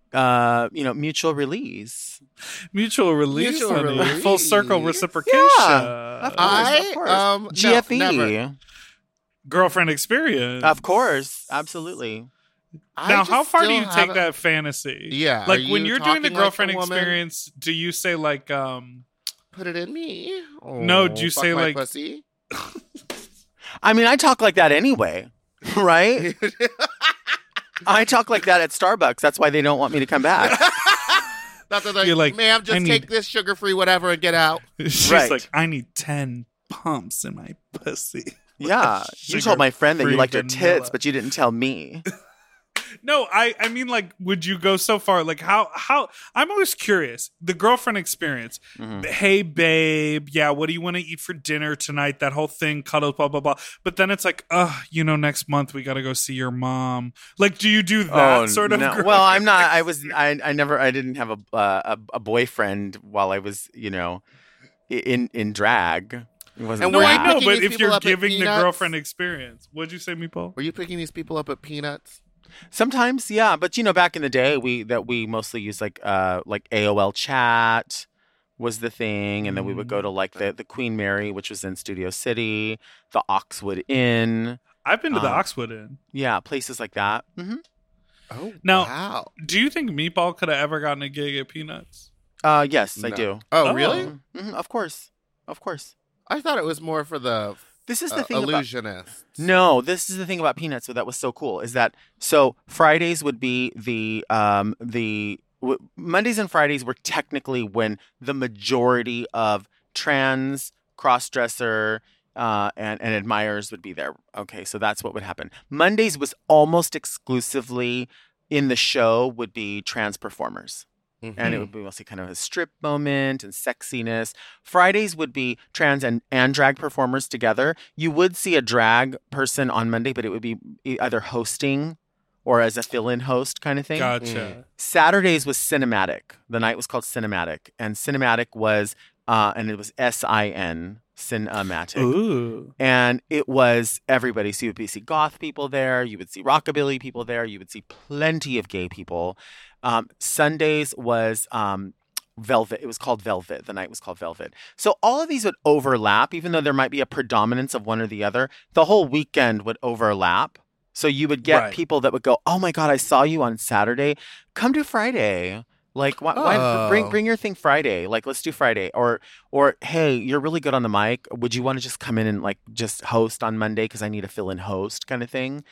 mutual release. Mutual release. Mutual honey. release. Full circle reciprocation. Yeah, of course. GFE. never. Girlfriend experience. Of course. Absolutely. Now, how far do you take that? that fantasy? Yeah, Like are when you you're doing the talking like girlfriend a woman? experience, do you say like Put it in me. No, do you fuck say, my like- pussy? I mean, I talk like that anyway, right? I talk like that at Starbucks. That's why they don't want me to come back. Not that You're like, ma'am, I just need- take this sugar-free whatever and get out. she's Right. like, I need 10 pumps in my pussy. Yeah. You told my friend that you Sugar-free liked her vanilla. tits, but you didn't tell me. No, I mean, like, would you go so far? Like, how? I'm always curious. The girlfriend experience. Mm-hmm. Hey, babe. Yeah, what do you want to eat for dinner tonight? That whole thing, cuddles, blah blah blah. But then it's like, next month we got to go see your mom. Like, do you do that sort of? No. girl- Well, I'm not. I didn't have a boyfriend while I was, in drag. It wasn't And No, were I you that. know, picking but these if people you're up at giving the Peanuts? girlfriend experience, what'd you say, Meepo? Were you picking these people up at Peanuts? Sometimes, yeah, but back in the day, we mostly used like AOL chat was the thing, and then we would go to like the Queen Mary, which was in Studio City, the Oxwood Inn, I've been to the Oxwood Inn. yeah, places like that. Mm-hmm. Oh, Now- wow. Do you think Meatball could have ever gotten a gig at Peanuts? Yes, I No. do. Oh, really? Mm-hmm, of course. I thought it was more for the This is the thing about illusionists. No, this is the thing about Peanuts that was so cool is that so Fridays would be Mondays and Fridays were technically when the majority of trans, cross-dresser, and admirers would be there. Okay, so that's what would happen. Mondays was almost exclusively in the show would be trans performers. And it would be mostly kind of a strip moment and sexiness. Fridays would be trans and drag performers together. You would see a drag person on Monday, but it would be either hosting or as a fill-in host kind of thing. Gotcha. Saturdays was cinematic. The night was called Cinematic. And Cinematic was, and it was S-I-N, Cinematic. Ooh. And it was everybody. So you would see goth people there. You would see rockabilly people there. You would see plenty of gay people. Sundays was Velvet. It was called Velvet. The night was called Velvet. So all of these would overlap, even though there might be a predominance of one or the other. The whole weekend would overlap. So you would get Right. people that would go, "Oh my God, I saw you on Saturday. Come to Friday." Like, why bring your thing Friday? Like, let's do Friday. Or, hey, you're really good on the mic. Would you want to just come in and like just host on Monday because I need a fill-in host kind of thing?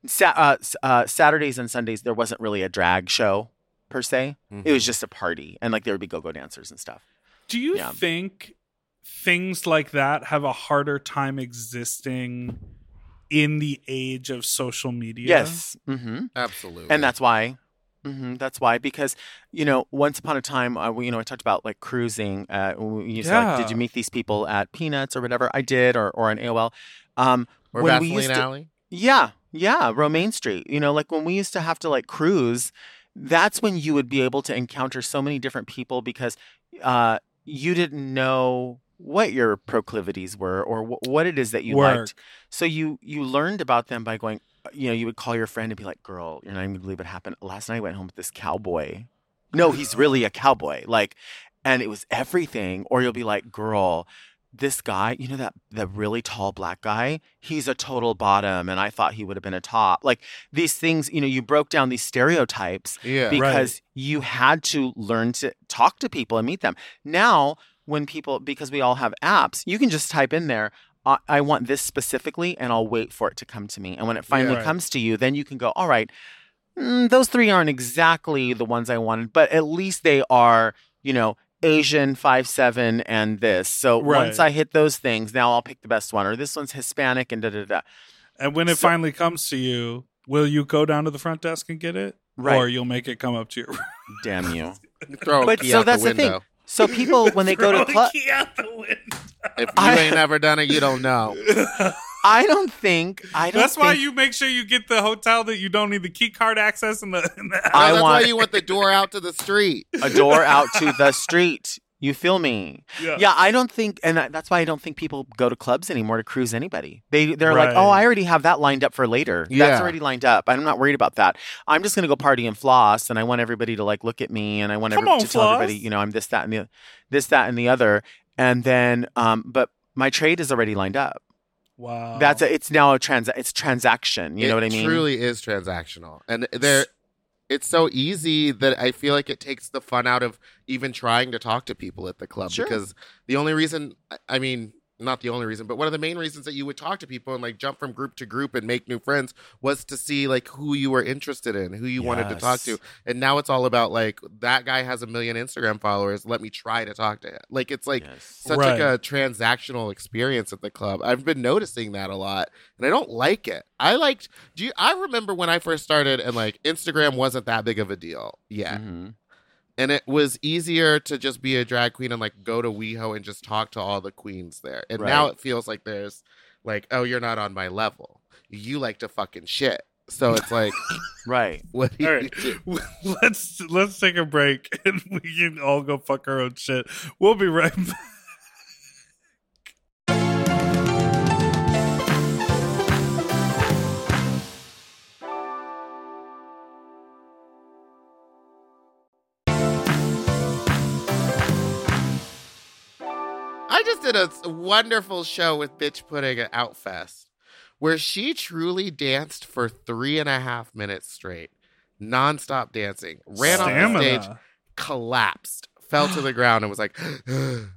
Saturdays and Sundays there wasn't really a drag show per se. It was just a party, and like there would be go-go dancers and stuff. Do you Yeah. think things like that have a harder time existing in the age of social media? Yes, mm-hmm. Absolutely. And that's why. That's why, because once upon a time, I talked about like cruising. You said, like, did you meet these people at Peanuts or whatever? I did, or on AOL. or when we Vaseline used to, Alley. yeah, Romaine Street. Like when we used to have to like cruise, that's when you would be able to encounter so many different people because you didn't know what your proclivities were or what it is that you liked. So you learned about them by going, you would call your friend and be like, girl, you're not even going to believe what happened. Last night I went home with this cowboy. No, he's really a cowboy. And it was everything. Or you'll be like, girl, this guy, that really tall black guy, he's a total bottom. And I thought he would have been a top. Like these things, you broke down these stereotypes because you had to learn to talk to people and meet them. Now, because we all have apps, you can just type in there, I want this specifically, and I'll wait for it to come to me. And when it finally comes to you, then you can go, all right, those three aren't exactly the ones I wanted, but at least they are, Asian, 5'7", and this. So once I hit those things, now I'll pick the best one. Or this one's Hispanic and da-da-da. And when it finally comes to you, will you go down to the front desk and get it? Right. Or you'll make it come up to you? Damn you. Throw a But key so out that's the the thing. window. So people, when they go to club, out the window. If you ain't never done it, you don't know. I don't think. That's why you make sure you get the hotel that you don't need the key card access in the That's why you want the door out to the street. a door out to the street. You feel me? Yeah. Yeah, I don't think, and that's why I don't think people go to clubs anymore to cruise anybody. They're Right. like, oh, I already have that lined up for later. Yeah. That's already lined up. I'm not worried about that. I'm just gonna go party and floss, and I want everybody to like look at me, and I want Come on, to tell everybody, floss. you know, I'm this, that, and the other. And then, but my trade is already lined up. Wow. It's now it's transaction. You know what I mean? It truly is transactional. And it's so easy that I feel like it takes the fun out of even trying to talk to people at the club. Sure. Because the only reason, I mean, not the only reason, but one of the main reasons that you would talk to people and like jump from group to group and make new friends was to see like who you were interested in, who you wanted to talk to. And now it's all about like, that guy has 1 million Instagram followers. Let me try to talk to him. Like, it's like such like a transactional experience at the club. I've been noticing that a lot and I don't like it. I remember when I first started and like Instagram wasn't that big of a deal yet. Mm-hmm. And it was easier to just be a drag queen and like go to WeHo and just talk to all the queens there. And now it feels like there's like, oh, you're not on my level. You like to fucking shit. So it's like, Right. what do All you right, do? let's take a break and we can all go fuck our own shit. We'll be right back. I just did a wonderful show with Bitch Pudding at Outfest where she truly danced for 3.5 minutes straight. Nonstop dancing. Ran off the stage, collapsed, fell to the ground and was like, and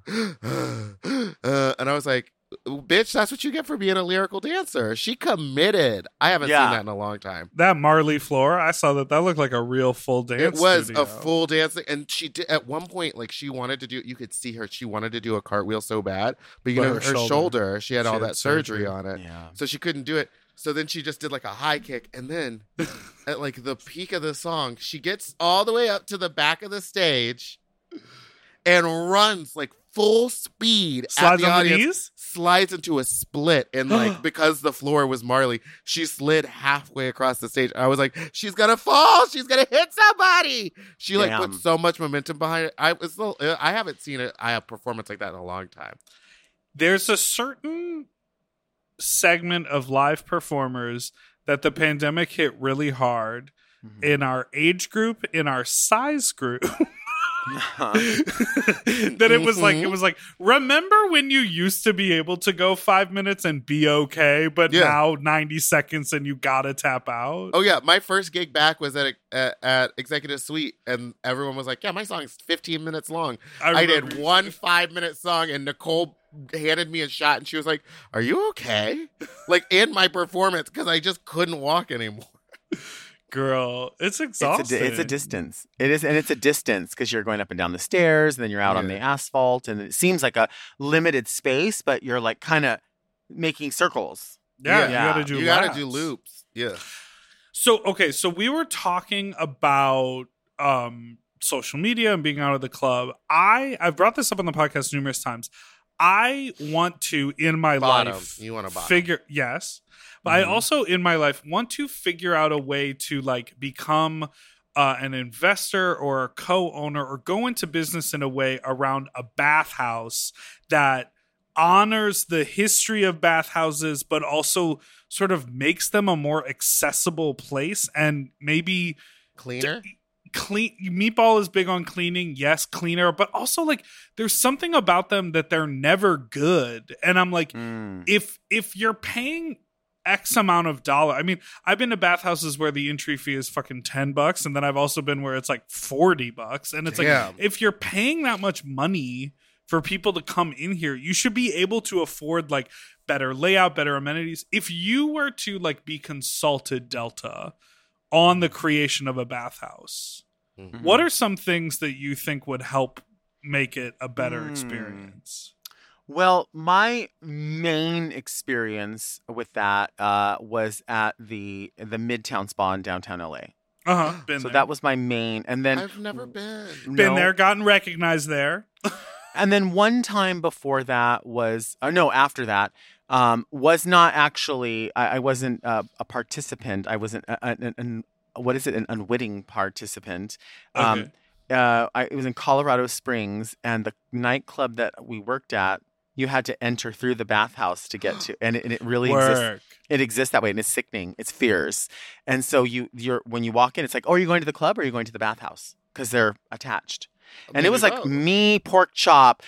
I was like, bitch, that's what you get for being a lyrical dancer. She committed. I haven't seen that in a long time. That Marley floor, I saw that looked like a real full dance. It was studio. a full dancing, and she did at one point, like she wanted to do. You could see her. She wanted to do a cartwheel so bad, but you know her shoulder. She had all that surgery on it, so she couldn't do it. So then she just did like a high kick, and then at like the peak of the song, she gets all the way up to the back of the stage and runs like full speed Slides at the on the audience, knees? slides into a split, and like because the floor was Marley, she slid halfway across the stage. I was like, she's gonna fall, she's gonna hit somebody. She like put so much momentum behind it. I haven't seen a performance like that in a long time. There's a certain segment of live performers that the pandemic hit really hard in our age group, in our size group. That it was like remember when you used to be able to go 5 minutes and be okay, but now 90 seconds and you gotta tap out. Oh yeah, my first gig back was at Executive Suite, and everyone was like, yeah, my song's 15 minutes long. I did one 5-minute song, and Nicole handed me a shot and she was like, are you okay? Like in my performance, because I just couldn't walk anymore. Girl, it's exhausting. It's a distance. It is, and it's a distance because you're going up and down the stairs, and then you're out on the asphalt, and it seems like a limited space, but you're like kind of making circles. Yeah, you gotta do loops. Yeah. So we were talking about social media and being out of the club. I've brought this up on the podcast numerous times. I want to in my life you want to figure but I also in my life want to figure out a way to like become an investor or a co-owner or go into business in a way around a bathhouse that honors the history of bathhouses, but also sort of makes them a more accessible place and maybe cleaner. Meatball is big on cleaning, yes, cleaner, but also like there's something about them that they're never good. And I'm like, if you're paying X amount of dollar, I mean, I've been to bathhouses where the entry fee is fucking $10, and then I've also been where it's like $40, and it's like if you're paying that much money for people to come in here, you should be able to afford like better layout, better amenities. If you were to like be consulted, Delta, on the creation of a bathhouse, what are some things that you think would help make it a better experience? Well, my main experience with that was at the Midtown Spa in downtown LA. Been so there. that was my main, and then I've never been there, gotten recognized there. And then one time before that was, after that, was not actually, I wasn't a participant. I wasn't, an unwitting participant. Okay. it was in Colorado Springs, and the nightclub that we worked at, you had to enter through the bathhouse to get to, and it really exists. Work. It exists that way, and it's sickening. It's fierce, and so you're when you walk in, it's like, oh, are you going to the club or are you going to the bathhouse? Because they're attached. And it was like me, pork chop,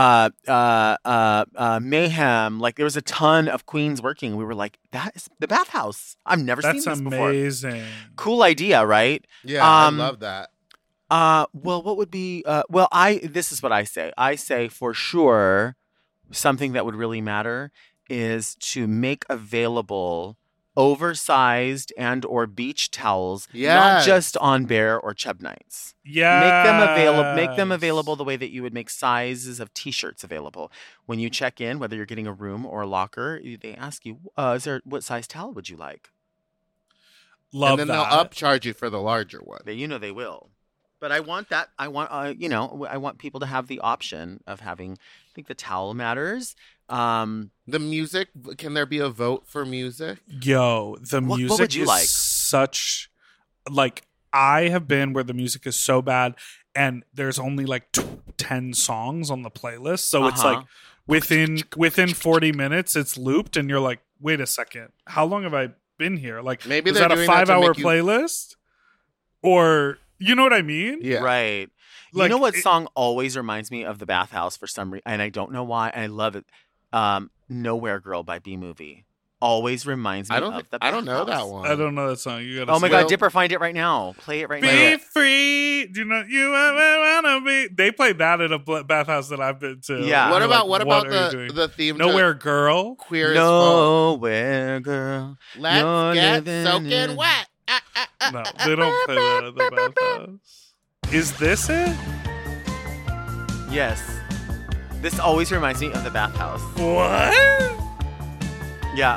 mayhem. Like there was a ton of queens working. We were like, that is the bathhouse. I've never seen this before. That's amazing. Cool idea, right? Yeah, I love that. Well, what would be? This is what I say. I say for sure, something that would really matter is to make available oversized and or beach towels, not just on bear or chub nights. Yeah, Make them available the way that you would make sizes of T-shirts available. When you check in, whether you're getting a room or a locker, they ask you, what size towel would you like? Love and then that. they'll upcharge you for the larger one. They will. But I want that. I want people to have the option of having. I think the towel matters. The music, can there be a vote for music? Yo, the music what would you is like? Such like I have been where the music is so bad and there's only like 10 songs on the playlist, so it's like within 40 minutes it's looped and you're like, wait a second, how long have I been here? Like, maybe is they're that a doing that to 5-hour make you- playlist? Or you know what I mean? Yeah. Right. Like, you know what song always reminds me of the bathhouse for some reason, and I don't know why. I love it. Nowhere Girl by B Movie always reminds me of the bathhouse. I don't know that one. I don't know that song. You gotta Oh my sing it. God, Dipper, find it right now. Play it right now. Be free. Do not you wanna be? They played that at a bathhouse that I've been to. Yeah. What You're about like, what are about you doing? the theme? Nowhere Girl? To Queer as Folk? Nowhere Girl. Let's You're get living soaking in- wet. No, they don't play that at the bathhouse. Is this it? Yes. This always reminds me of the bathhouse. What? Yeah.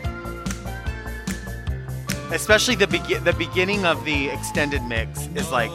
Especially the beginning of the extended mix is like,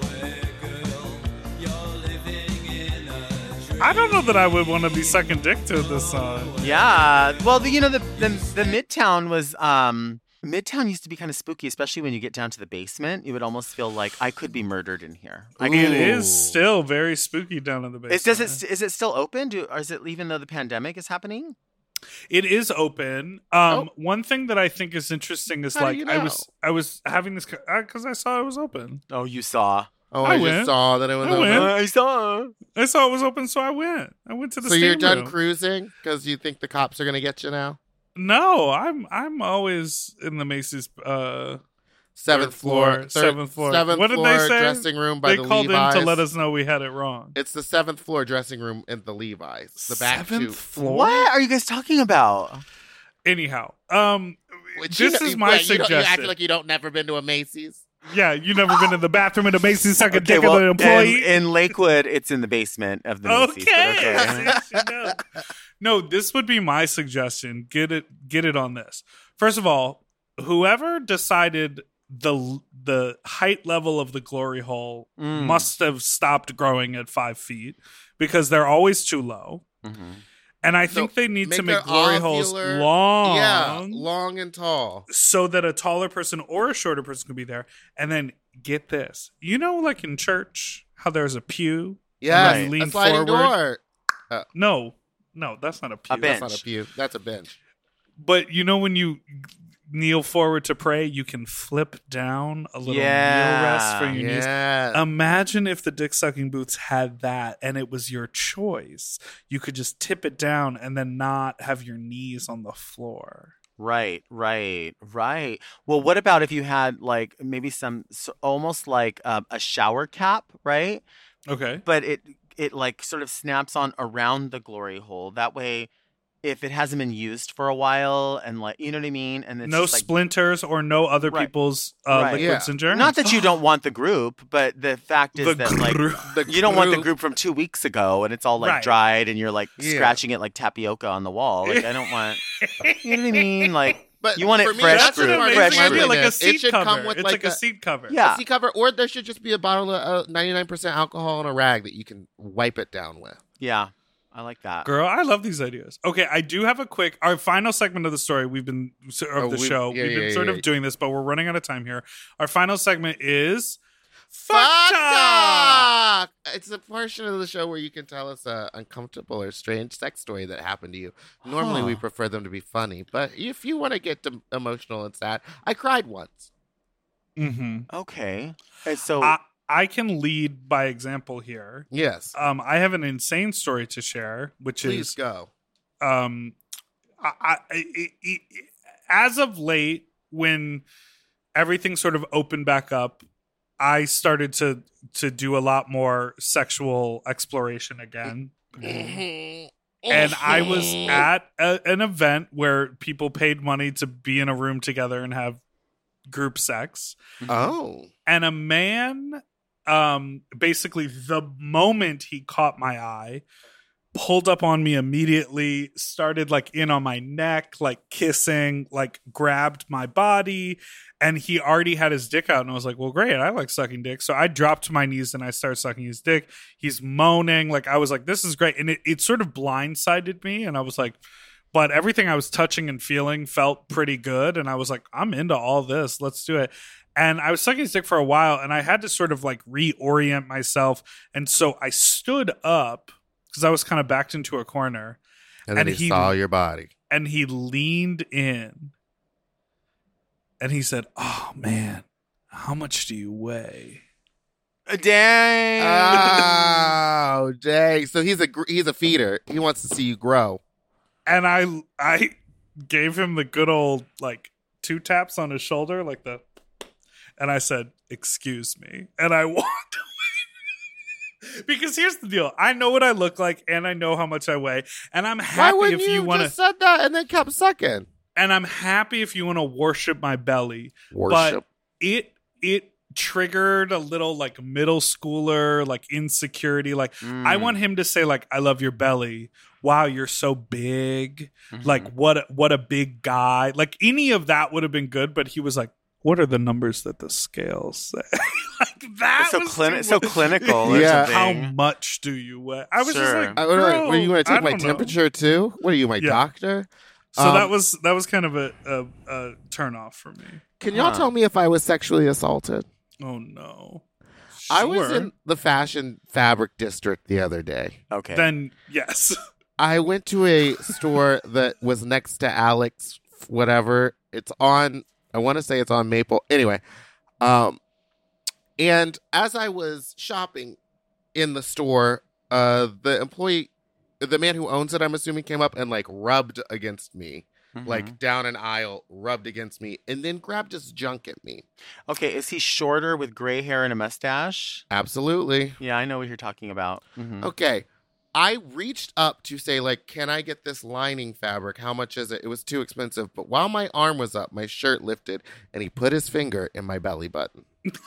I don't know that I would want to be sucking dick to this song. yeah. Well, the Midtown was Midtown used to be kind of spooky, especially when you get down to the basement. You would almost feel like I could be murdered in here. It is still very spooky down in the basement. Is it still open? Or is it, even though the pandemic is happening? It is open. One thing that I think is interesting is How do like you know? I was having this because I saw it was open. Oh, you saw. Oh, I I went. just saw that it was I open. went. I saw. I saw it was open, so I went. I went to the. So you're steam done room. cruising because you think the cops are going to get you now? No, I'm always in the Macy's. Seventh floor. Seventh floor. Seventh What did floor they say? dressing room by They the called Levi's. in to let us know we had it wrong. It's the 7th floor dressing room in the Levi's. The back Seventh two. floor. What are you guys talking about? Anyhow, Which this is my You suggestion. act like you don't never been to a Macy's. Yeah, you never been in the bathroom at a Macy's sucking dick well, of an employee. in Lakewood, it's in the basement of the Macy's. but Okay. See, she knows. No, this would be my suggestion. Get it on this. First of all, whoever decided the height level of the glory hole must have stopped growing at 5 feet because they're always too low. Mm-hmm. And I think they need to make their glory holes ovular- long. Yeah, long and tall. So that a taller person or a shorter person could be there. And then get this. You know, like in church, how there's a pew? Yeah, And you lean a sliding forward? door. No, that's not a pew. A bench. That's not a pew. That's a bench. But you know when you kneel forward to pray, you can flip down a little kneel rest for your knees. Yeah. Imagine if the dick sucking boots had that and it was your choice. You could just tip it down and then not have your knees on the floor. Right. Well, what about if you had like maybe almost like a shower cap, right? Okay. But it like sort of snaps on around the glory hole. That way, if it hasn't been used for a while and like, you know what I mean? And it's No just, like, splinters or no other Right. people's Right. liquids Yeah. and germs. not that you don't want the group, but the fact is that like you don't want the group from 2 weeks ago and it's all like Right. dried and you're like Yeah. scratching it like tapioca on the wall. Like I don't want, you know what I mean? Like But you want for it me, fresh that's an fruit, amazing fresh idea, fruit. like a It seat should cover. come with It's like like a seat cover. Yeah. a seat cover, or there should just be a bottle of 99% alcohol and a rag that you can wipe it down with. Yeah, I like that. Girl, I love these ideas. Okay, I do have our final segment of the story. We've been Oh, doing this, but we're running out of time here. Our final segment is Fuck Talk! It's a portion of the show where you can tell us a uncomfortable or strange sex story that happened to you. Normally, we prefer them to be funny, but if you want to get emotional and sad, I cried once. Mm-hmm. Okay. And so I can lead by example here. Yes. I have an insane story to share, which Please is go. As of late, when everything sort of opened back up, I started to do a lot more sexual exploration again. And I was at an event where people paid money to be in a room together and have group sex. Oh. And a man, basically the moment he caught my eye, pulled up on me immediately, started like in on my neck, like kissing, like grabbed my body, and he already had his dick out. And I was like, well, great, I like sucking dick. So I dropped to my knees and I started sucking his dick. He's moaning. Like, I was like, this is great. And it sort of blindsided me. And I was like, but everything I was touching and feeling felt pretty good. And I was like, I'm into all this. Let's do it. And I was sucking his dick for a while, and I had to sort of like reorient myself. And so I stood up because I was kind of backed into a corner. And then he saw your body. And he leaned in. And he said, oh, man, how much do you weigh? Dang. Oh, dang. So he's a feeder. He wants to see you grow. And I gave him the good old, like, 2 taps on his shoulder, like the... And I said, excuse me. And I walked away. Because here's the deal. I know what I look like, and I know how much I weigh. And I'm happy if you want to... just said that and then kept sucking? And I'm happy if you want to worship my belly. Worship? But it triggered a little, like, middle schooler, like, insecurity. Like, I want him to say, like, I love your belly. Wow, you're so big. Mm-hmm. Like, what a big guy. Like, any of that would have been good, but he was like, what are the numbers that the scales say? Like that it's so clinical. Or Yeah. something. How much do you weigh? I was Sure. just like, Were you going to take my don't know. temperature too? What are you, my Yeah. doctor? So that was kind of a turn off for me. Can y'all tell me if I was sexually assaulted? Oh no. I was Sure. in the fashion fabric district the other day. Okay. Then yes. I went to a store that was next to Alex, whatever. It's on, I want to say it's on Maple. Anyway, and as I was shopping in the store, the employee, the man who owns it, I'm assuming, came up and like rubbed against me. Mhm. Like down an aisle, rubbed against me, and then grabbed his junk at me. Okay, is he shorter with gray hair and a mustache? Absolutely. Yeah, I know what you're talking about. Mhm. Okay. I reached up to say, like, can I get this lining fabric? How much is it? It was too expensive. But while my arm was up, my shirt lifted, and he put his finger in my belly button.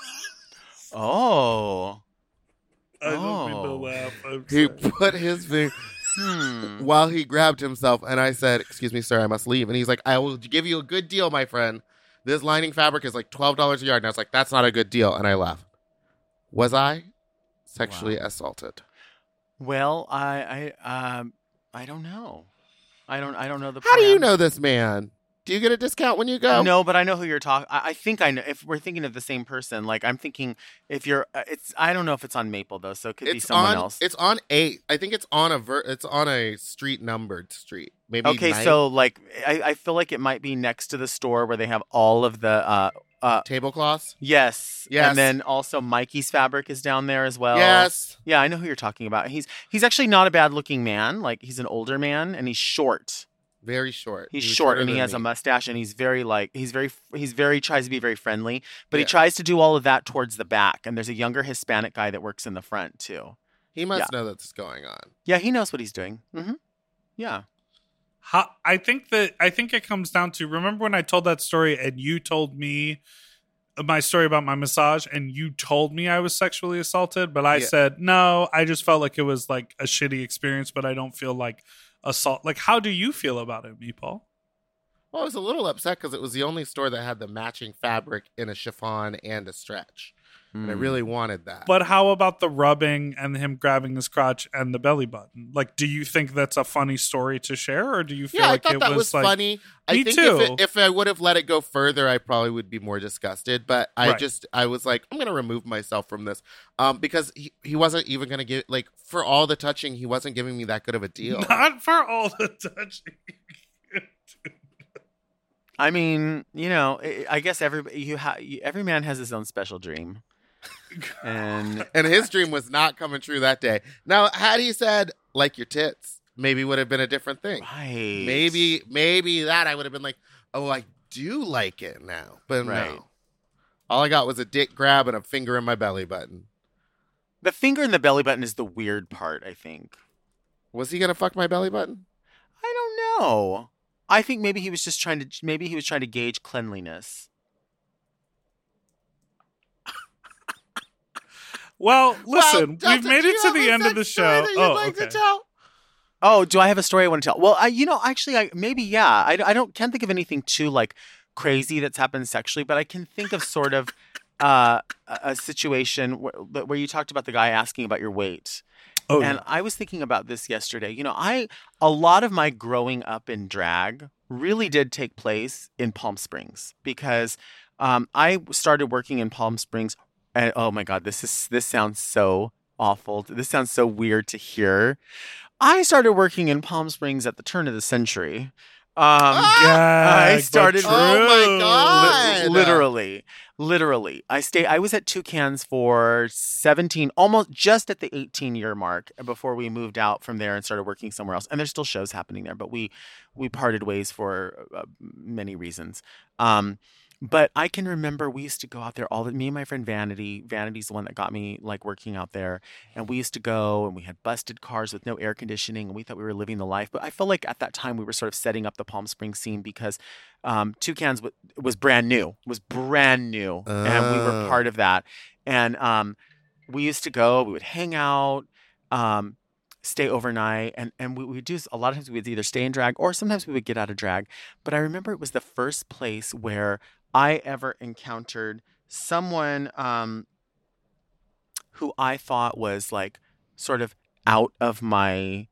Oh. I don't mean to Oh. laugh. I'm He sorry. put his finger while he grabbed himself, and I said, excuse me, sir, I must leave. And he's like, I will give you a good deal, my friend. This lining fabric is like $12 a yard. And I was like, that's not a good deal. And I left. Was I sexually assaulted? Well, I don't know. I don't know the. How do you parameters. know this man? Do you get a discount when you go? No, but I know who you're talking. I think I know. If we're thinking of the same person, like I'm thinking, if you're, it's. I don't know if it's on Maple though, so it could be someone else. It's on 8. I think it's on it's on a street numbered street. Maybe. Okay, 9. so like I feel like it might be next to the store where they have all of the tablecloths. Yes. Yes. And then also Mikey's Fabric is down there as well. Yes. Yeah, I know who you're talking about. He's actually not a bad looking man. Like he's an older man and he's short. Very short. He's He was short shorter and he than has a me. mustache and he's very tries to be very friendly, but he Yeah. tries to do all of that towards the back. And there's a younger Hispanic guy that works in the front too. He must Yeah. know that's going on. Yeah, he knows what he's doing. Mm-hmm. Yeah. I think it comes down to, remember when I told that story and you told me my story about my massage and you told me I was sexually assaulted, but I Yeah. said, no, I just felt like it was like a shitty experience, but I don't feel like assault. Like, how do you feel about it, Meatball? Well, I was a little upset because it was the only store that had the matching fabric in a chiffon and a stretch. And I really wanted that. But how about the rubbing and him grabbing his crotch and the belly button? Like, do you think that's a funny story to share, or do you feel yeah, like I thought it that was like, funny. I Me think too. if I would have let it go further, I probably would be more disgusted. But Right. I was like, I'm gonna remove myself from this, because he wasn't even gonna give, like, for all the touching, he wasn't giving me that good of a deal. Not for all the touching. I mean, I guess every man has his own special dream. And And his dream was not coming true that day. Now, had he said, like your tits, maybe would have been a different thing. right. Maybe that I would have been like, oh, I do like it now. But Right. no. All I got was a dick grab and a finger in my belly button. The finger in the belly button is the weird part, I think. Was he going to fuck my belly button? I don't know. I think maybe he was just trying to gauge cleanliness. Well, listen, Well, we've Delta, made do it you to have the a end of the sex story show. that you'd Oh, like to okay. tell? Oh, do I have a story I want to tell? Well, can't think of anything too like crazy that's happened sexually, but I can think of sort of a situation where you talked about the guy asking about your weight. Oh, And I was thinking about this yesterday. A lot of my growing up in drag really did take place in Palm Springs because I started working in Palm Springs. And oh my God, this sounds so awful. This sounds so weird to hear. I started working in Palm Springs at the turn of the century. I started. Oh my God. Literally. I was at Toucans for 17, almost just at the 18-year mark before we moved out from there and started working somewhere else. And there's still shows happening there, but we parted ways for many reasons. But I can remember we used to go out there me and my friend Vanity. Vanity's the one that got me like working out there. And we used to go and we had busted cars with no air conditioning and we thought we were living the life. But I felt like at that time we were sort of setting up the Palm Springs scene because Toucans was brand new. And we were part of that. And we used to go, we would hang out, stay overnight, and we would do a lot of times we would either stay in drag or sometimes we would get out of drag. But I remember it was the first place where I ever encountered someone who I thought was like sort of out of my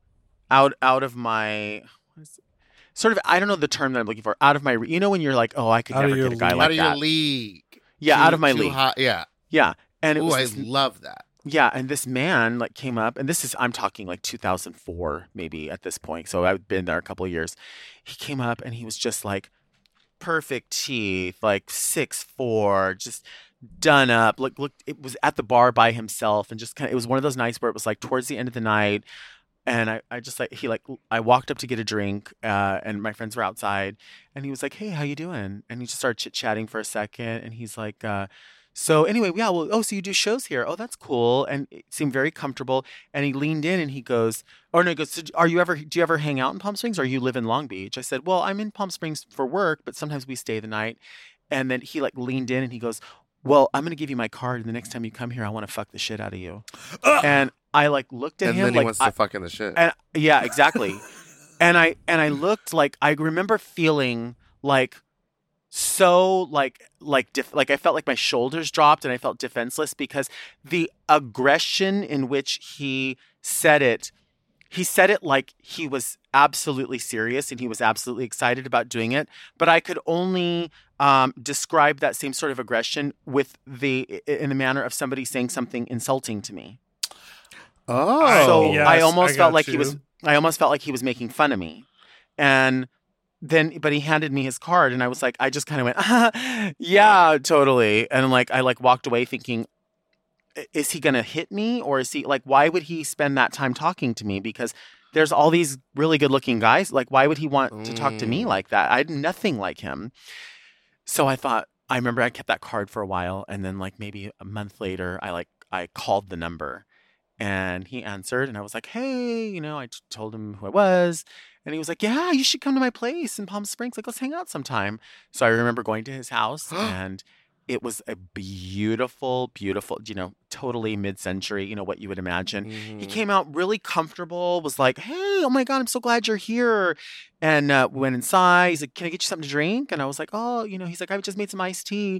sort of, I don't know the term that I'm looking for, out of my, when you're like, oh, I could Out of never your get a guy league. like Out of that. your league. Yeah, out of my league. Yeah. Yeah. And it Ooh, was I this, love that. yeah, and this man like came up, and I'm talking like 2004 maybe at this point. So I've been there a couple of years. He came up and he was just like perfect teeth, like 6'4", just done up. Look, it was at the bar by himself, and just kind of, it was one of those nights where it was like towards the end of the night. And I just like, I walked up to get a drink, and my friends were outside, and he was like, "Hey, how you doing?" And he just started chit-chatting for a second, and he's like, so anyway, yeah, well, oh, so you do shows here? Oh, that's cool. And it seemed very comfortable. And he leaned in and he goes, so do you ever hang out in Palm Springs or you live in Long Beach? I said, well, I'm in Palm Springs for work, but sometimes we stay the night. And then he like leaned in and he goes, well, I'm going to give you my card. And the next time you come here, I want to fuck the shit out of you. And I like looked at And him. then he like, wants to fuck in the shit. And yeah, exactly. and I looked like, I remember feeling like, so like I felt like my shoulders dropped and I felt defenseless because the aggression in which he said it like he was absolutely serious and he was absolutely excited about doing it. But I could only describe that same sort of aggression in the manner of somebody saying something insulting to me. Oh, So yes, I almost I felt got like you. I almost felt like he was making fun of me. And but he handed me his card and I was like, I just kind of went, yeah, totally. And like, I like walked away thinking, is he going to hit me? Or is he like, why would he spend that time talking to me? Because there's all these really good looking guys. Like, why would he want to talk to me like that? I had nothing like him. So I remember I kept that card for a while. And then like maybe a month later, I called the number and he answered and I was like, hey, I told him who I was. And he was like, yeah, you should come to my place in Palm Springs. Like, let's hang out sometime. So I remember going to his house and it was a beautiful, beautiful, totally mid-century, what you would imagine. Mm-hmm. He came out really comfortable, was like, hey, oh my God, I'm so glad you're here. And went inside. He's like, can I get you something to drink? And I was like, oh, he's like, I just made some iced tea.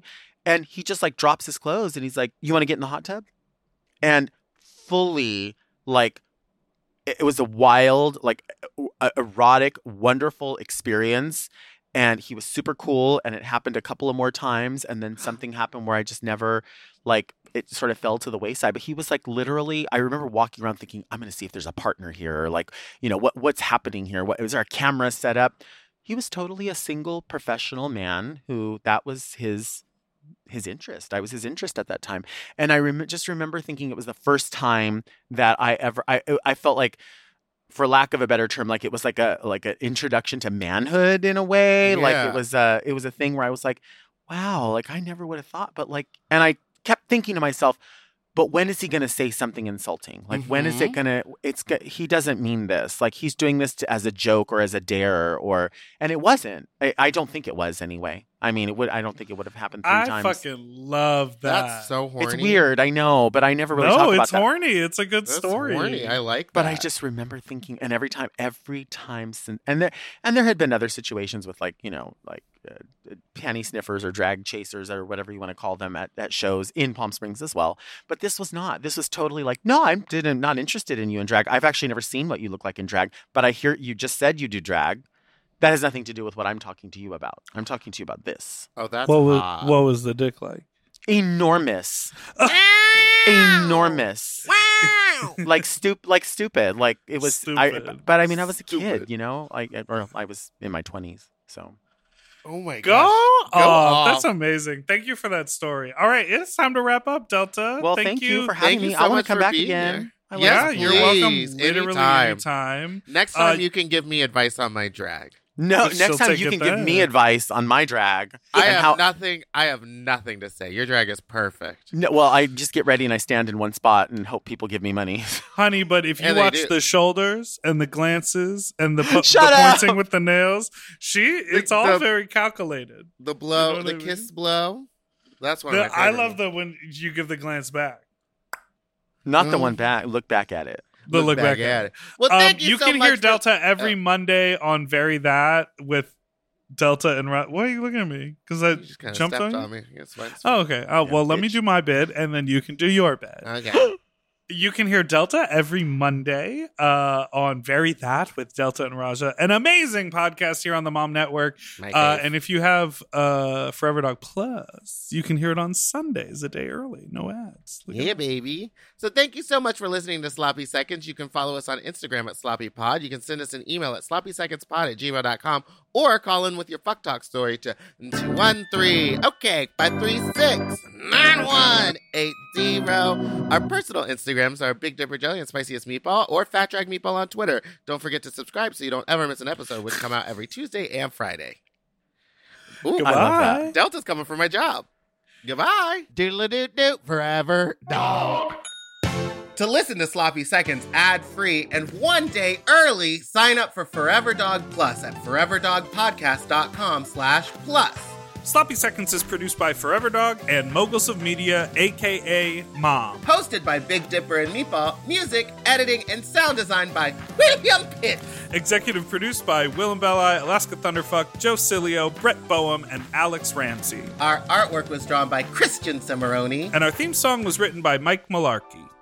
And he just like drops his clothes and he's like, you want to get in the hot tub? And fully like, it was a wild, like erotic, wonderful experience. And he was super cool. And it happened a couple of more times. And then something happened where I just never like, it sort of fell to the wayside. But he was like literally, I remember walking around thinking, I'm going to see if there's a partner here. Or like, you know, what's happening here? Was there a camera set up? He was totally a single professional man who that was his interest. I was his interest at that time. And I just remember thinking it was the first time that I felt like, for lack of a better term, like it was like an introduction to manhood in a way. Yeah. Like it was a thing where I was like, wow, like I never would have thought, but like, and I kept thinking to myself, but when is he going to say something insulting? Like when is it going to, he doesn't mean this. Like he's doing this as a joke or as a dare and it wasn't. I don't think it was anyway. I mean, I don't think it would have happened 3 times. I fucking love that. That's so horny. It's weird, I know, but I never really talk about that. No, it's horny. It's a good That's story. horny. I like that. But I just remember thinking, and every time since, and there had been other situations with like, you know, like panty sniffers or drag chasers or whatever you want to call them at shows in Palm Springs as well. But this was not. This was totally like, no, I'm not interested in you in drag. I've actually never seen what you look like in drag, but I hear you just said you do drag. That has nothing to do with what I'm talking to you about. I'm talking to you about this. Oh, that's What hot. was the dick like? Enormous. Enormous. Wow. Like stupid. Like it was. Stupid. But I mean, I was a Stupid. kid, you know. I was in my 20s, so. Oh my Go! gosh. Go Oh, off. that's amazing. Thank you for that story. All right, it's time to wrap up, Delta. Well, thank you for having Thank you me. so I want much to come for back being again. here. I like Yeah, it. you're welcome. Please, Literally anytime. anytime. Next time you can give me advice on my drag. No, She'll next time take you it can give then. me advice on my drag. I and have nothing to say. Your drag is perfect. No, well, I just get ready and I stand in one spot and hope people give me money. Honey, but if you Yeah, they watch do. the shoulders and the glances and the Shut pointing up! with the nails, it's all the- very calculated. The blow, You know what the I mean? kiss blow. That's one of my I favorite love ones. the when you give the glance back. Not the one back. Look back at it. The look back at it. Well, thank you so can much hear for- Delta every Monday on Very That with Delta and Why are you looking at me? Because I You just kind of jumped stepped on you? on me. It's fine. It's Oh, fine. okay. Oh, well, let me bitch. do my bid, and then you can do your bid. Okay. You can hear Delta every Monday on Very That with Delta and Raja, an amazing podcast here on the Mom Network. My fave. And if you have Forever Dog Plus, you can hear it on Sundays a day early. No ads. Look at Yeah, that. baby. So thank you so much for listening to Sloppy Seconds. You can follow us on Instagram at SloppyPod. You can send us an email at sloppysecondspod@gmail.com or call in with your fuck talk story to 213-536-9180. Our personal Instagrams are Big Dipper Jelly and Spiciest Meatball or Fat Drag Meatball on Twitter. Don't forget to subscribe so you don't ever miss an episode, which come out every Tuesday and Friday. Ooh, Goodbye. I love that. Delta's coming for my job. Goodbye. Doodle-a-doo-doo. Forever dog. To listen to Sloppy Seconds ad-free and one day early, sign up for Forever Dog Plus at foreverdogpodcast.com/plus. Sloppy Seconds is produced by Forever Dog and Moguls of Media, a.k.a. Mom. Hosted by Big Dipper and Meatball. Music, editing, and sound design by William Pitts. Executive produced by Willem Belli, Alaska Thunderfuck, Joe Cilio, Brett Boehm, and Alex Ramsey. Our artwork was drawn by Christian Cimarroni. And our theme song was written by Mike Malarkey.